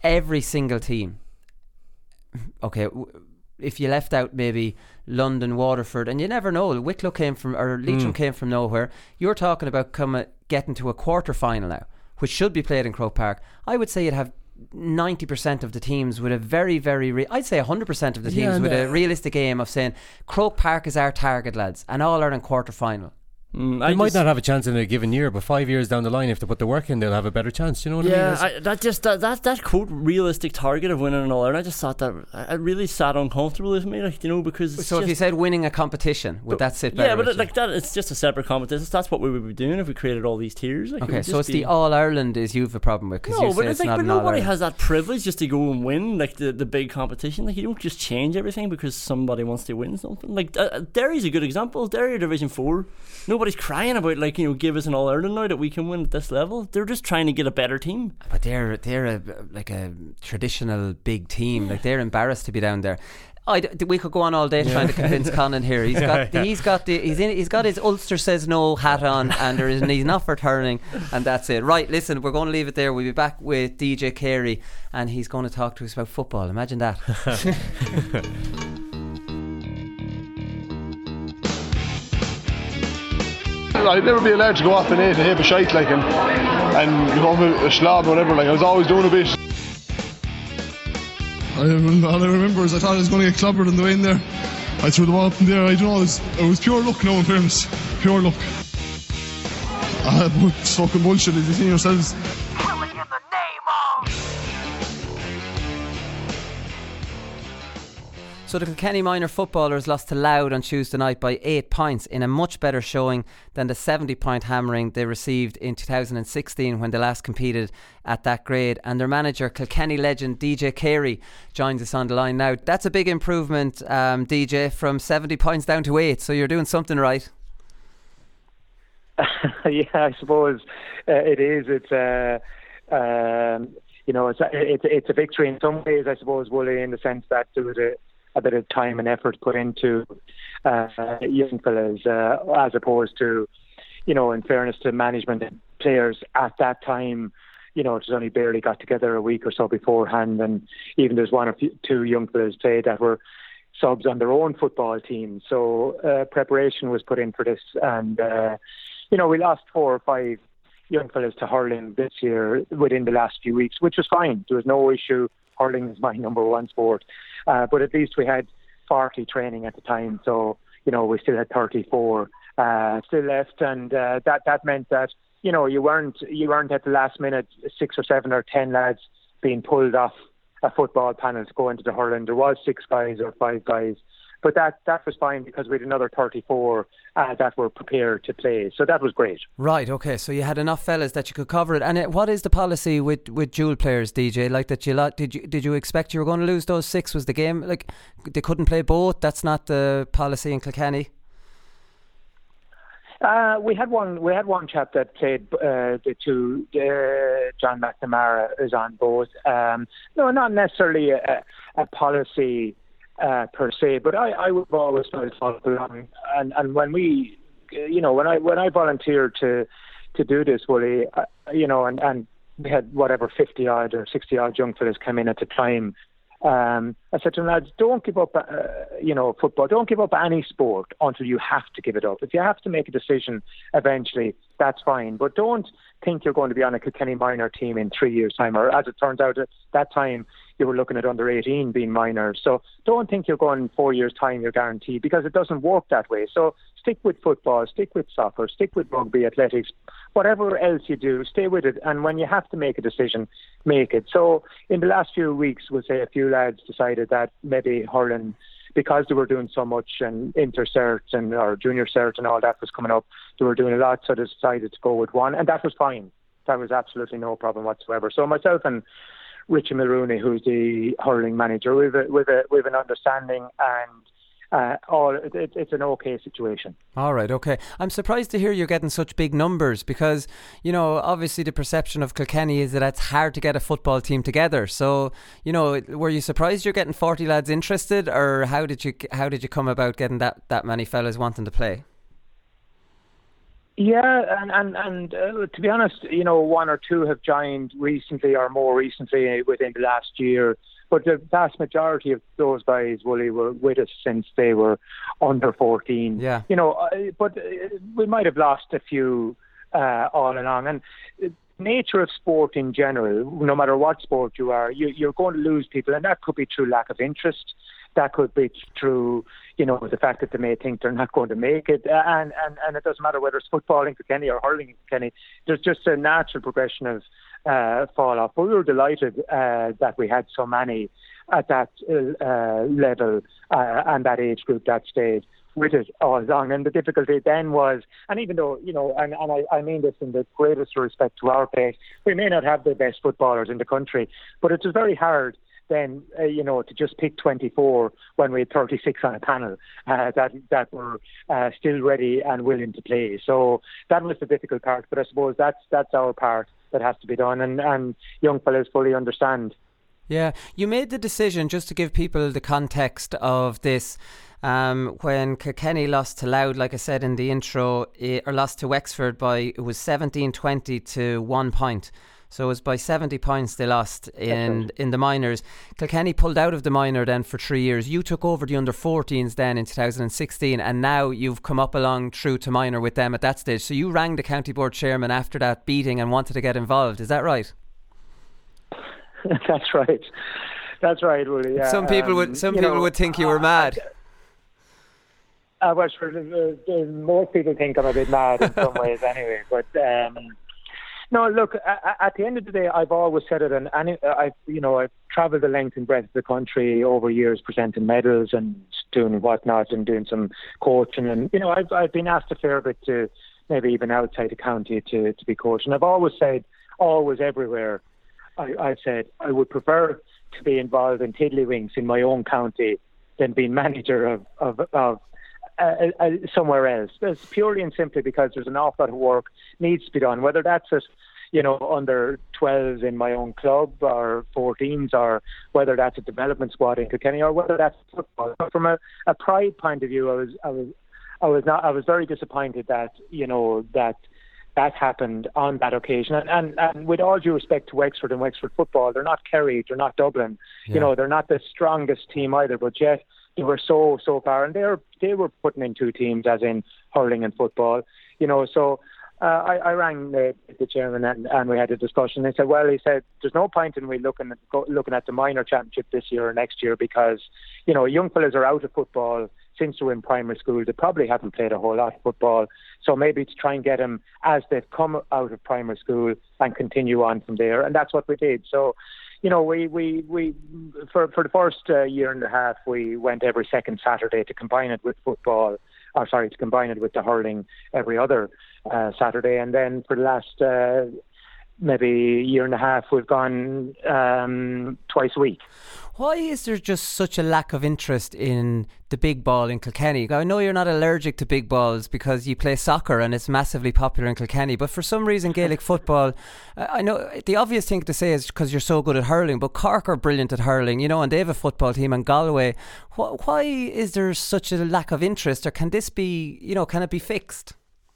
every single team, okay, if you left out maybe London, Waterford, and you never know, Wicklow came from, or Leitrim mm. came from nowhere, you're talking about come, getting to a quarter final now, which should be played in Croke Park. I would say you'd have ninety percent of the teams with a very, very, re- I'd say one hundred percent of the teams yeah, with a realistic aim of saying Croke Park is our target, lads, and all are in quarter final. Mm, they I might not have a chance in a given year, but five years down the line, if they put the work in, they'll have a better chance. You know what yeah, I mean? Yeah, that just that, that that quote realistic target of winning an All Ireland, I just thought that it really sat uncomfortable with me, like, you know, because it's so if you said winning a competition, would but, that sit better? Yeah, but it, like that, it's just a separate competition. That's what we would be doing if we created all these tiers. Like, okay, it so it's be, the All Ireland is you've a problem with because no, you but say it's it's like, not but an nobody All-Ireland. has that privilege just to go and win like the, the big competition. Like, you don't just change everything because somebody wants to win something. Like uh, Derry's a good example. Derry are Division Four. Nobody's crying about, like, you know, give us an All Ireland now that we can win at this level. They're just trying to get a better team. But they're they're a, like a traditional big team. Like, they're embarrassed to be down there. I, we could go on all day yeah. trying to convince Conan here. He's got yeah. he's got the he's in he's got his Ulster says no hat on, and there is and he's not for turning, and that's it. Right, listen, we're going to leave it there. We'll be back with D J Carey, and he's going to talk to us about football. Imagine that. I'd never be allowed to go off and eat a heap of shite, like, and, and go off a, a slob or whatever. Like, I was always doing a bit. I, all I remember is I thought I was going to get clobbered on the way in there. I threw the ball up in there. I don't know, it was, it was pure luck now, in fairness. Pure luck. Uh, but it's fucking bullshit, as you see yourselves. So the Kilkenny minor footballers lost to Louth on Tuesday night by eight points in a much better showing than the seventy point hammering they received in two thousand sixteen when they last competed at that grade. And their manager, Kilkenny legend D J Carey, joins us on the line now. That's a big improvement, um, D J, from seventy points down to eight, so you're doing something right. Yeah, I suppose uh, it is. It's uh, um, you know, it's a, it's it's a victory in some ways, I suppose, Wooly, in the sense that there was a a bit of time and effort put into uh, young fellas, uh, as opposed to, you know, in fairness to management and players at that time, you know, it was only barely got together a week or so beforehand, and even there's one or two young fellas played that were subs on their own football team. So uh, preparation was put in for this, and uh, you know, we lost four or five young fellas to hurling this year within the last few weeks, which was fine. There was no issue. Hurling is my number one sport. Uh, but at least we had forty training at the time, so, you know, we still had thirty-four uh, still left, and uh, that that meant that, you know, you weren't you weren't at the last minute six or seven or ten lads being pulled off a football panel to go into the hurling. There was six guys or five guys, but that that was fine because we had another thirty-four uh, that were prepared to play, so that was great. Right, okay, so you had enough fellas that you could cover it. And it, what is the policy with, with dual players, D J? Like, that you did you did you expect you were going to lose those six? Was the game like they couldn't play both? That's not the policy in Kilkenny. Uh, we had one. We had one chap that played uh, the two. Uh, John McNamara is on both. Um, no, not necessarily a, a policy uh, per se, but I, I would always try to follow along. And and when we, you know, when I when I volunteered to to do this, Willie, uh, you know, and, and we had whatever fifty odd or sixty odd young fellas come in at the time. Um, I said to them, lads, don't give up, uh, you know, football. Don't give up any sport until you have to give it up. If you have to make a decision eventually, that's fine. But don't think you're going to be on a Kilkenny minor team in three years' time. Or as it turns out, at that time, you were looking at under eighteen being minors. So don't think you're going four years' time, you're guaranteed, because it doesn't work that way. So stick with football, stick with soccer, stick with rugby, athletics, whatever else you do, stay with it. And when you have to make a decision, make it. So in the last few weeks, we'll say a few lads decided that maybe hurling, because they were doing so much and inter-cert and or junior cert and all that was coming up, they were doing a lot, so they decided to go with one, and that was fine. That was absolutely no problem whatsoever. So myself and Richie Mulrooney, who's the hurling manager, we've a, we've a, we've an understanding, and Uh, all it, it's an okay situation. All right, okay. I'm surprised to hear you're getting such big numbers because, you know, obviously the perception of Kilkenny is that it's hard to get a football team together. So, you know, were you surprised you're getting forty lads interested, or how did you how did you come about getting that, that many fellas wanting to play? Yeah, and and and uh, to be honest, you know, one or two have joined recently or more recently within the last year. But the vast majority of those guys, Wooly, were with us since they were under fourteen. Yeah. You know, uh, but uh, we might have lost a few uh, all along. And the nature of sport in general, no matter what sport you are, you, you're going to lose people, and that could be through lack of interest. That could be through, you know, the fact that they may think they're not going to make it. And, and, and it doesn't matter whether it's football in Kilkenny or hurling in Kilkenny. There's just a natural progression of uh, fall off. But we were delighted uh, that we had so many at that uh, level uh, and that age group, that stage, with it all along. And the difficulty then was, and even though, you know, and, and I, I mean this in the greatest respect to our place, we may not have the best footballers in the country, but it was very hard then, uh, you know, to just pick twenty-four when we had thirty-six on a panel uh, that that were uh, still ready and willing to play. So that was the difficult part, but I suppose that's that's our part that has to be done, and, and young fellas fully understand. Yeah, you made the decision, just to give people the context of this, um, when Kilkenny lost to Louth, like I said in the intro, it, or lost to Wexford by, it was seventeen twenty to one point. So it was by seventy points they lost in in the minors. Kilkenny pulled out of the minor then for three years. You took over the under fourteens then in two thousand sixteen, and now you've come up along through to minor with them at that stage. So you rang the county board chairman after that beating and wanted to get involved. Is that right? That's right. That's right, Willie. Yeah. Some people um, would some people know, would think you were mad. Uh, well, sure, uh, uh, most people think I'm a bit mad in some ways, anyway. But um, no, look. At, at the end of the day, I've always said it, and, and I've you know I've travelled the length and breadth of the country over years, presenting medals and doing whatnot, and doing some coaching, and you know I've I've been asked a fair bit to maybe even outside the county to to be coaching. I've always said, always everywhere. I, I've said I would prefer to be involved in tiddlywinks in my own county than being manager of of, of uh, uh, somewhere else. It's purely and simply because there's an awful lot of work needs to be done, whether that's at, you know, under twelves in my own club or fourteens, or whether that's a development squad in Kilkenny, or whether that's football. But from a, a pride point of view, I was I was I was not I was very disappointed that you know that. That happened on that occasion, and, and and with all due respect to Wexford and Wexford football, they're not Kerry, they're not Dublin, yeah. You know, they're not the strongest team either. But yet they were so so far, and they were they were putting in two teams, as in hurling and football, you know. So uh, I, I rang the, the chairman and, and we had a discussion. He said, well, he said, there's no point in we looking at go, looking at the minor championship this year or next year because you know young fellas are out of football. Since they were in primary school, they probably haven't played a whole lot of football. So maybe to try and get them as they've come out of primary school and continue on from there. And that's what we did. So, you know, we, we, we for, for the first uh, year and a half, we went every second Saturday to combine it with football, or sorry, to combine it with the hurling every other uh, Saturday. And then for the last uh, maybe year and a half, we've gone um, twice a week. Why is there just such a lack of interest in the big ball in Kilkenny? I know you're not allergic to big balls because you play soccer and it's massively popular in Kilkenny, but for some reason Gaelic football, I know the obvious thing to say is because you're so good at hurling, but Cork are brilliant at hurling, you know, and they have a football team, and Galway. Why is there such a lack of interest, or can this be, you know, can it be fixed?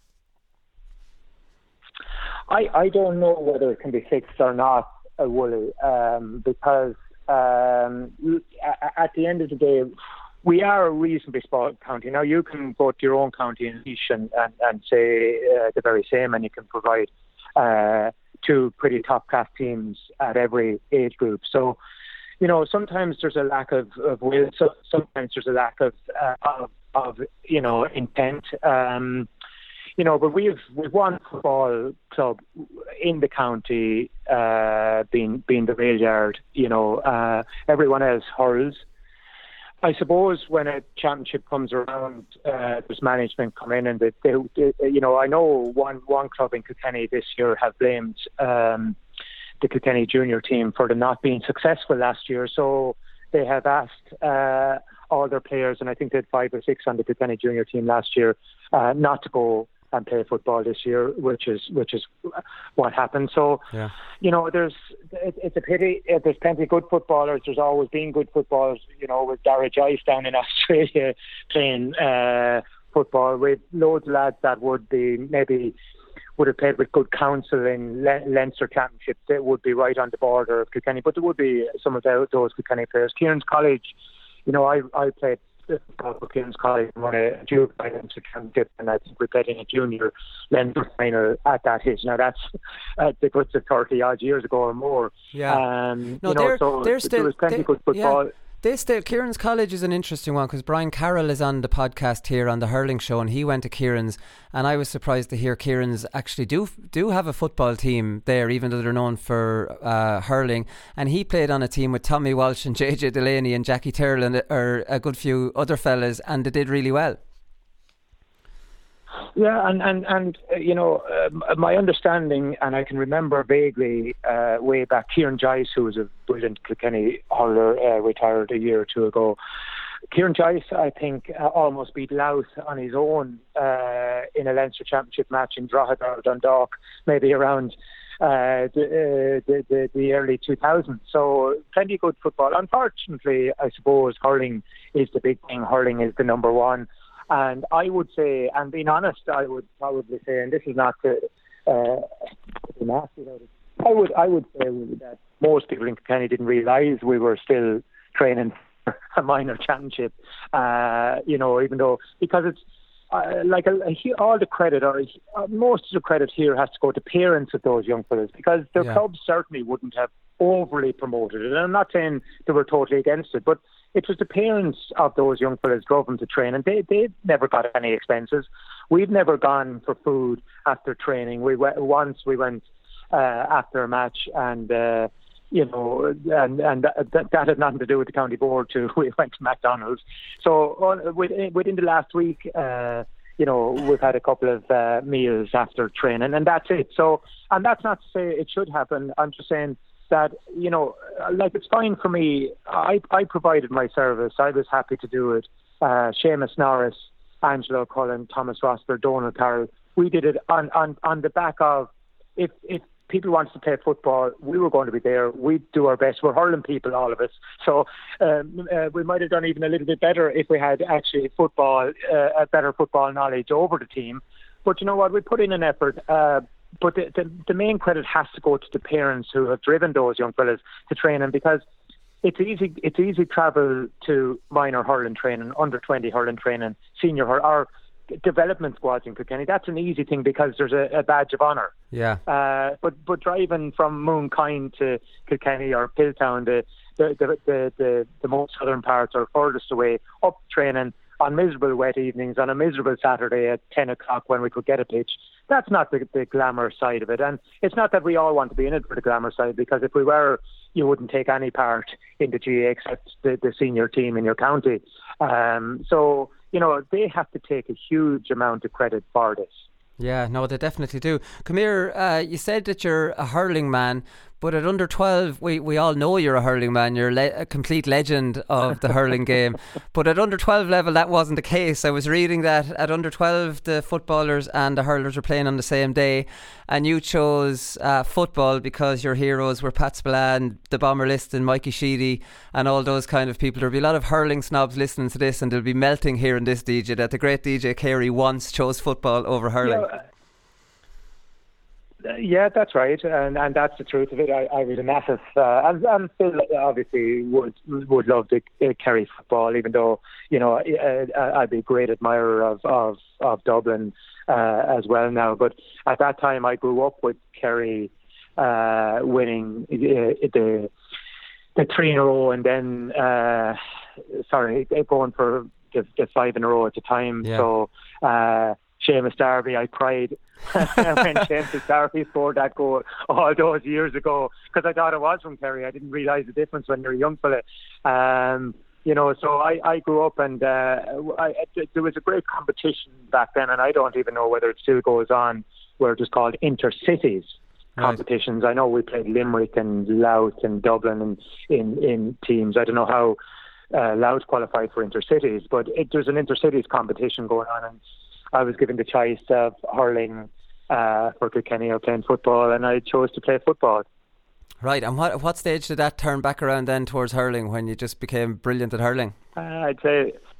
I, I don't know whether it can be fixed or not, uh, Wooly, um, because Um, at the end of the day, we are a reasonably small county. Now, you can go to your own county and and, and say uh, the very same, and you can provide uh, two pretty top-class teams at every age group. So, you know, sometimes there's a lack of, of will, so sometimes there's a lack of, uh, of, of you know, intent. Um, You know, but we've we've one football club in the county, uh, being being the rail yard. You know, uh, everyone else hurls. I suppose when a championship comes around, uh, there's management come in, and they, they, they, you know, I know one one club in Kilkenny this year have blamed um, the Kilkenny junior team for them not being successful last year. So they have asked uh, all their players, and I think they had five or six on the Kilkenny junior team last year, uh, not to go and play football this year, which is which is what happened. So, yeah. you know, there's it, it's a pity. There's plenty of good footballers. There's always been good footballers. You know, with Dara Joyce down in Australia playing uh, football with loads of lads that would be maybe would have played with good counsel in Le- Leinster Championships. They would be right on the border of Kilkenny, but there would be some of the, those Kilkenny players. Kieran's College, you know, I I played football for Kieran's College and won a junior Leinster Championship, and I think we played in a junior Leinster final at that age. Now that's uh, the goods of thirty odd years ago or more. Yeah. Um, no, you know, they're, so they're still, there was plenty they, of good football. Yeah. They still, Kieran's College is an interesting one because Brian Carroll is on the podcast here on the Hurling Show, and he went to Kieran's, and I was surprised to hear Kieran's actually do do have a football team there, even though they're known for uh, hurling. And he played on a team with Tommy Walsh and J J Delaney and Jackie Tyrrell and or a good few other fellas, and they did really well. Yeah, and, and, and uh, you know, uh, my understanding, and I can remember vaguely uh, way back, Kieran Joyce, who was a brilliant Kilkenny hurler, uh, retired a year or two ago. Kieran Joyce, I think, uh, almost beat Louth on his own uh, in a Leinster Championship match in Drogheda or Dundalk, maybe around uh, the, uh, the, the the early two thousands. So plenty of good football. Unfortunately, I suppose hurling is the big thing. Hurling is the number one. And I would say, and being honest, I would probably say, and this is not to uh, be nasty about it, I would, I would say that most people in Kilkenny didn't realise we were still training for a minor championship. Uh, you know, even though because it's uh, like a, a, all the credit or uh, most of the credit here has to go to parents of those young fellas, because their Yeah. clubs certainly wouldn't have overly promoted it. And I'm not saying they were totally against it, but it was the parents of those young fellas drove them to train, and they they never got any expenses. We've never gone for food after training. We went once. We went uh, after a match, and uh, you know, and and that, that had nothing to do with the county board. Too, we went to McDonald's. So on, within, within the last week, uh, you know, we've had a couple of uh, meals after training, and that's it. So, and that's not to say it should happen. I'm just saying that, you know, like it's fine for me. I, I provided my service. I was happy to do it. Uh, Seamus Norris, Angelo Cullen, Thomas Rosper, Donald Carroll. We did it on, on, on the back of, if if people wanted to play football, we were going to be there. We'd do our best. We're hurling people, all of us. So um, uh, we might have done even a little bit better if we had actually football, uh, a better football knowledge over the team. But you know what? We put in an effort. Uh, But the, the, the main credit has to go to the parents who have driven those young fellas to training, because it's easy it's easy travel to minor hurling training, under twenty hurling training, senior hurling, or development squads in Kilkenny. That's an easy thing because there's a, a badge of honour. Yeah. Uh, but but driving from Moonkind to Kilkenny or Pilltown, the the, the, the, the, the most southern parts or furthest away, up training on miserable wet evenings on a miserable Saturday at ten o'clock when we could get a pitch. That's not the, the glamour side of it. And it's not that we all want to be in it for the glamour side, because if we were, you wouldn't take any part in the G A A except the, the senior team in your county. Um, so, you know, they have to take a huge amount of credit for this. Yeah, no, they definitely do. Come here, uh, you said that you're a hurling man, but at under twelve, we, we all know you're a hurling man. You're le- a complete legend of the hurling game. But at under twelve level, that wasn't the case. I was reading that at under twelve, the footballers and the hurlers were playing on the same day, and you chose uh, football because your heroes were Pat Spillane, the Bomber List and Mikey Sheedy and all those kind of people. There'll be a lot of hurling snobs listening to this, and they'll be melting here in this D J that the great D J Carey once chose football over hurling. Yeah. Uh, yeah, that's right, and and that's the truth of it. I, I was a massive, uh, and, and still obviously would would love to uh, Kerry football, even though, you know, uh, I'd be a great admirer of of, of Dublin uh, as well now. But at that time, I grew up with Kerry uh, winning uh, the the three in a row, and then uh, sorry, going for the, the five in a row at the time. Yeah. So. Uh, Seamus Darby, I cried when Seamus Darby scored that goal all those years ago, because I thought it was from Kerry. I didn't realise the difference when you're a young fella. Um, you know, so I, I grew up, and uh, I, there was a great competition back then, and I don't even know whether it still goes on, where it was called Intercities competitions. Right. I know we played Limerick and Louth and Dublin and in, in teams. I don't know how uh, Louth qualified for Intercities, but it, there's an Intercities competition going on, and I was given the choice of hurling uh, for Kilkenny or playing football, and I chose to play football. Right, and what what stage did that turn back around then towards hurling, when you just became brilliant at hurling? Uh, I'd say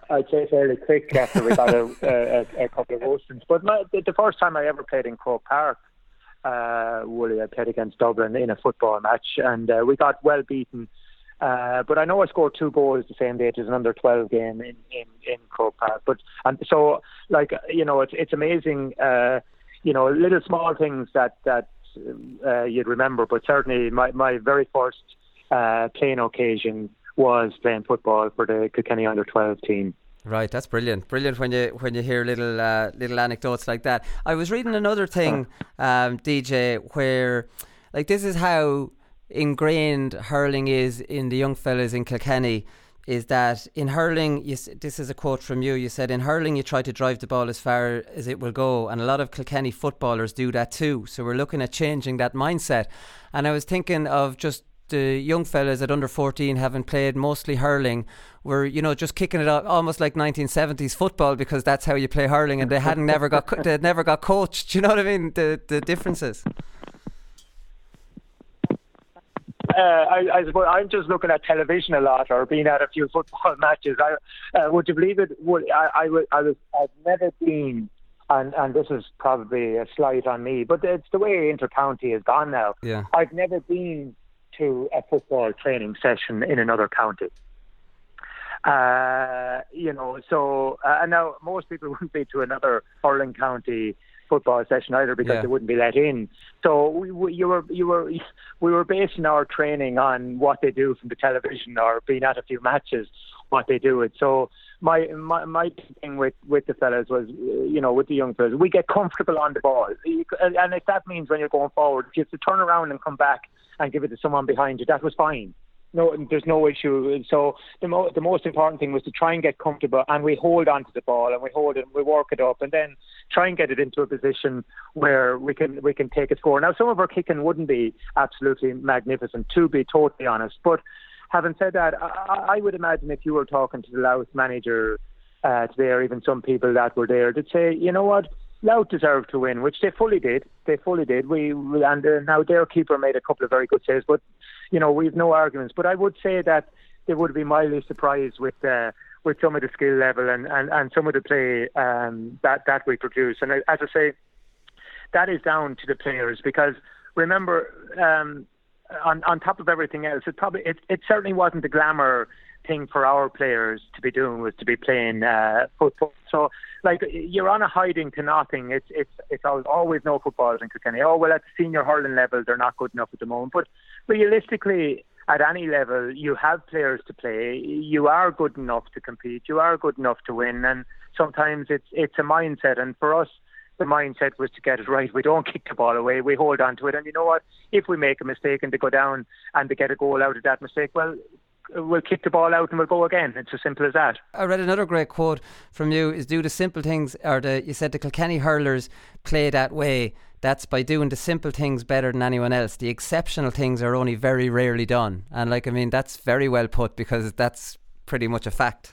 I'd say fairly quick after we got a, a, a couple of roastings. But my, the, the first time I ever played in Croke Park, uh, Wooly, I played against Dublin in a football match, and uh, we got well beaten. Uh, but I know I scored two goals the same day. It was an under twelve game in, in, in Croke Park. But and so, like, you know, it's it's amazing. Uh, you know, little small things that that uh, you'd remember. But certainly, my my very first uh, playing occasion was playing football for the Kilkenny under twelve team. Right, that's brilliant. Brilliant when you when you hear little uh, little anecdotes like that. I was reading another thing, um, D J, where like this is how ingrained hurling is in the young fellas in Kilkenny, is that in hurling, you, this is a quote from you, you said, in hurling you try to drive the ball as far as it will go, and a lot of Kilkenny footballers do that too, so we're looking at changing that mindset. And I was thinking of just the young fellas at under fourteen, having played mostly hurling, were, you know, just kicking it up almost like nineteen seventies football, because that's how you play hurling, and they hadn't never got co- they had never got coached. Do you know what I mean? The the differences. Uh, I, I suppose I'm just looking at television a lot, or being at a few football matches. I uh, would you believe it? Would I? I, would, I was. I've never been, and and this is probably a slight on me, but it's the way intercounty has gone now. Yeah. I've never been to a football training session in another county. Uh, you know, so uh, and now most people wouldn't be to another hurling county football session either, because yeah. they wouldn't be let in. So we, we, you were, you were, we were basing our training on what they do from the television, or being at a few matches, what they do it. So my my my thing with, with the fellas was, you know, with the young fellas, we get comfortable on the ball, and if that means when you're going forward, if you have to turn around and come back and give it to someone behind you, that was fine. No, there's no issue. So the mo- the most important thing was to try and get comfortable, and we hold on to the ball, and we hold it, and we work it up, and then try and get it into a position where we can we can take a score. Now, some of our kicking wouldn't be absolutely magnificent, to be totally honest. But having said that, I, I would imagine if you were talking to the Louth manager uh, today, or even some people that were there, they'd say, you know what, Louth deserved to win, which they fully did. They fully did. We and uh, now their keeper made a couple of very good saves, but you know, we've no arguments. But I would say that they would be mildly surprised with uh, with some of the skill level and, and, and some of the play um, that that we produce. And as I say, that is down to the players, because remember, um, on on top of everything else, it probably it, it certainly wasn't the glamour thing for our players to be doing, was to be playing uh, football. So, like, you're on a hiding to nothing. It's it's it's always no footballers in Kilkenny. Oh, well, at the senior hurling level, they're not good enough at the moment. But realistically, at any level, you have players to play. You are good enough to compete. You are good enough to win. And sometimes it's it's a mindset. And for us, the mindset was to get it right. We don't kick the ball away. We hold on to it. And you know what? If we make a mistake and they go down and they get a goal out of that mistake, well, we'll kick the ball out and we'll go again. It's as simple as that. I read another great quote from you, is do the simple things, or the, you said the Kilkenny hurlers play that way. That's by doing the simple things better than anyone else. The exceptional things are only very rarely done. And like, I mean, that's very well put, because that's pretty much a fact.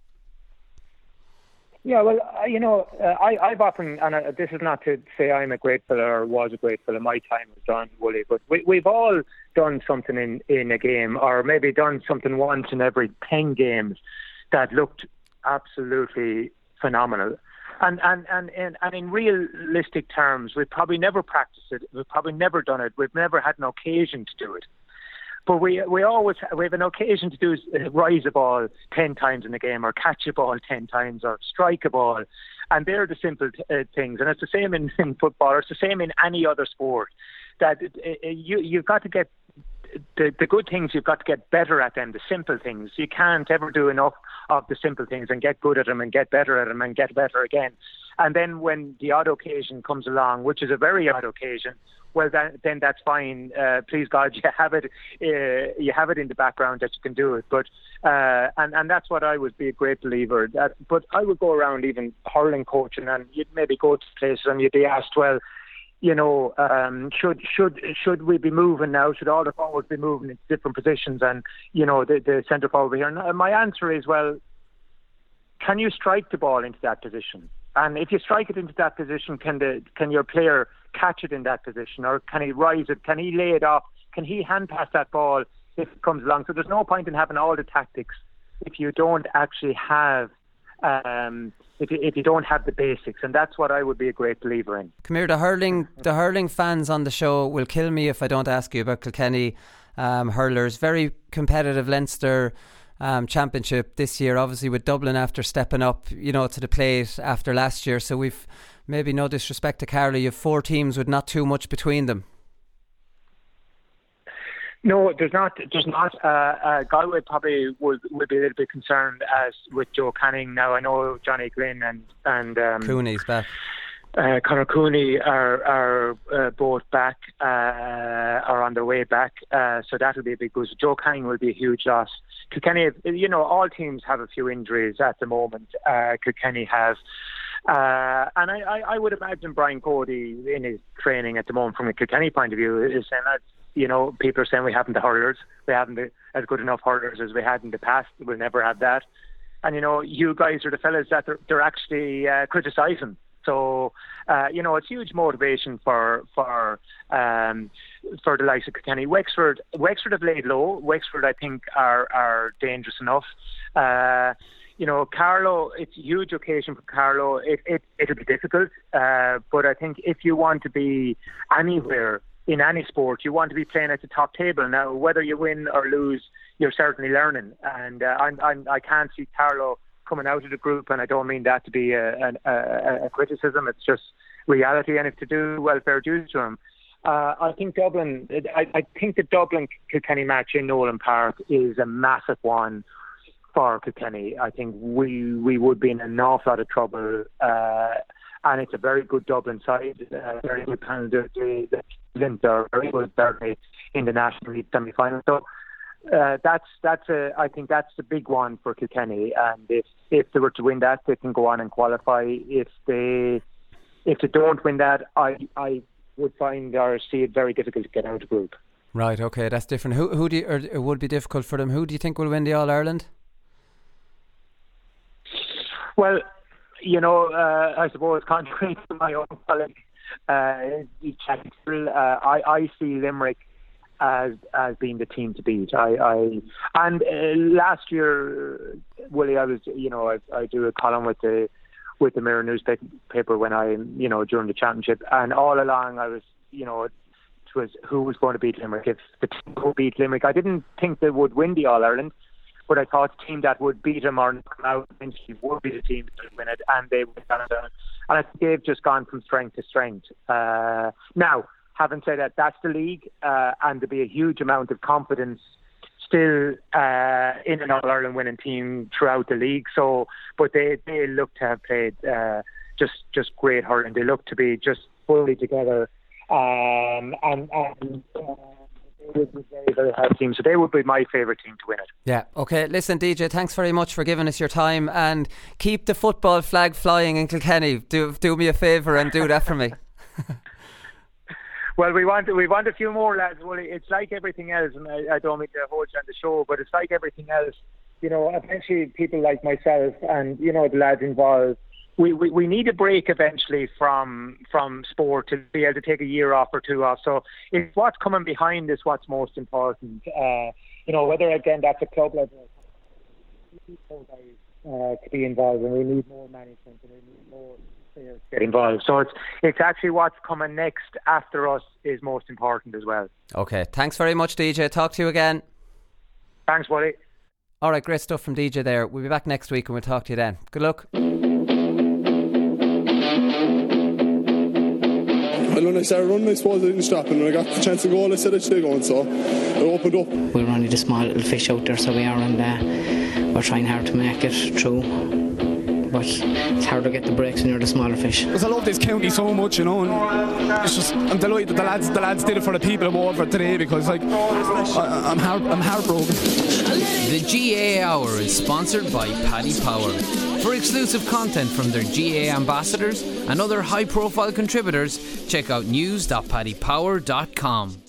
Yeah, well, uh, you know, uh, I, I've often, and uh, this is not to say I'm a great fella or was a great fella, my time was done, Wooly, but we, we've all done something in, in a game, or maybe done something once in every ten games that looked absolutely phenomenal. And and, and, and, and in realistic terms, we've probably never practiced it, we've probably never done it, we've never had an occasion to do it. But we we always we have an occasion to do is rise a ball ten times in a game, or catch a ball ten times, or strike a ball, and they're the simple t- uh, things. And it's the same in, in football, or it's the same in any other sport. That uh, you you've got to get the the good things. You've got to get better at them. The simple things. You can't ever do enough of the simple things and get good at them and get better at them and get better again. And then when the odd occasion comes along, which is a very odd occasion, well, that, then that's fine. Uh, please God, you have it. Uh, you have it in the background that you can do it. But uh, and and that's what I would be a great believer. That, but I would go around even hurling coaching, and you'd maybe go to places and you'd be asked, well, you know, um, should should should we be moving now? Should all the forwards be moving into different positions? And you know, the, the centre forward here. And my answer is, well, can you strike the ball into that position? And if you strike it into that position, can the can your player catch it in that position, or can he rise it? Can he lay it off? Can he hand pass that ball if it comes along? So there's no point in having all the tactics if you don't actually have Um, if you, if you don't have the basics, and that's what I would be a great believer in. Come here, the hurling, the hurling fans on the show will kill me if I don't ask you about Kilkenny um, hurlers. Very competitive Leinster um, championship this year, obviously with Dublin after stepping up, you know, to the plate after last year. So we've, maybe no disrespect to Carlow, you have four teams with not too much between them. No, there's not. There's not. Uh, uh, Galway probably would would be a little bit concerned as with Joe Canning. Now I know Johnny Glynn and and um, Cooney's back. Uh, Conor Cooney are are uh, both back, uh, are on their way back. Uh, so that'll be a big boost. Joe Canning will be a huge loss. Kilkenny, you know, all teams have a few injuries at the moment. Uh, Kilkenny have. Uh, and I, I, I would imagine Brian Cody in his training at the moment from a Kilkenny point of view is saying that, you know, people are saying we haven't the hurlers. We haven't the, as good enough hurlers as we had in the past. We'll never have that. And, you know, you guys are the fellas that they're, they're actually uh, criticising. So, uh, you know, it's huge motivation for for um, for the likes of Kilkenny. Wexford, Wexford have laid low. Wexford, I think, are, are dangerous enough. Uh, You know, Carlow, it's a huge occasion for Carlow. It, it, it'll be difficult, uh, but I think if you want to be anywhere in any sport, you want to be playing at the top table. Now, whether you win or lose, you're certainly learning. And uh, I'm, I'm, I can't see Carlow coming out of the group, and I don't mean that to be a, a, a, a criticism. It's just reality, and if to do well, fair dues to them. Uh, I think Dublin, I, I think the Dublin-Kilkenny match in Nolan Park is a massive one for Kilkenny. I think we we would be in an awful lot of trouble, uh, and it's a very good Dublin side, uh, very good candidate. The Flint are very good, certainly in the National League semi-final. So uh, that's that's a I think that's the big one for Kilkenny. And if if they were to win that, they can go on and qualify. If they if they don't win that, I I would find or see it very difficult to get out of the group. Right. Okay, that's different. Who who do you, or it would be difficult for them? Who do you think will win the All Ireland? Well, you know, uh, I suppose contrary to my own colleague, uh, uh, I, I see Limerick as as being the team to beat. I, I and uh, last year, Willie, I was, you know, I, I do a column with the with the Mirror newspaper when I, you know, during the championship, and all along I was, you know, it was who was going to beat Limerick. If the team would beat Limerick, I didn't think they would win the All Ireland. But I thought the team that would beat them or come out eventually would be the team that would win it, and they would have done it. And I think they've just gone from strength to strength. Uh, now, having said that, that's the league, uh, and there'll be a huge amount of confidence still uh, in an All-Ireland winning team throughout the league. So, but they, they look to have played uh, just just great hurling. They look to be just fully together, um, and. and uh, would be very, very hard team. So they would be my favourite team to win it. Yeah, okay. Listen, D J, thanks very much for giving us your time, and keep the football flag flying in Kilkenny. Do do me a favour and do that for me. Well, we want we want a few more, lads. Well, it's like everything else, and I, I don't mean to hold you on the show, but it's like everything else. You know, eventually people like myself and, you know, the lads involved, We, we we need a break eventually from from sport to be able to take a year off or two off. So it's what's coming behind is what's most important. Uh, you know, whether again that's a club level, uh, to be involved, and we need more management and we need more players to get involved. So it's it's actually what's coming next after us is most important as well. Okay, thanks very much, D J. Talk to you again. Thanks, buddy. All right, great stuff from D J there. We'll be back next week and we'll talk to you then. Good luck. And when I started running, I suppose I didn't stop, and when I got the chance to go, I said I should go, and so it opened up. We're only the small little fish out there, so we are, and uh, we're trying hard to make it through. But it's hard to get the breaks when you're the smaller fish. Because I love this county so much, you know, and it's just, I'm delighted that the lads, the lads did it for the people of Waterford today, because like I, I'm heart, I'm heartbroken. The G A A Hour is sponsored by Paddy Power. For exclusive content from their G A A ambassadors and other high-profile contributors, check out news dot paddy power dot com.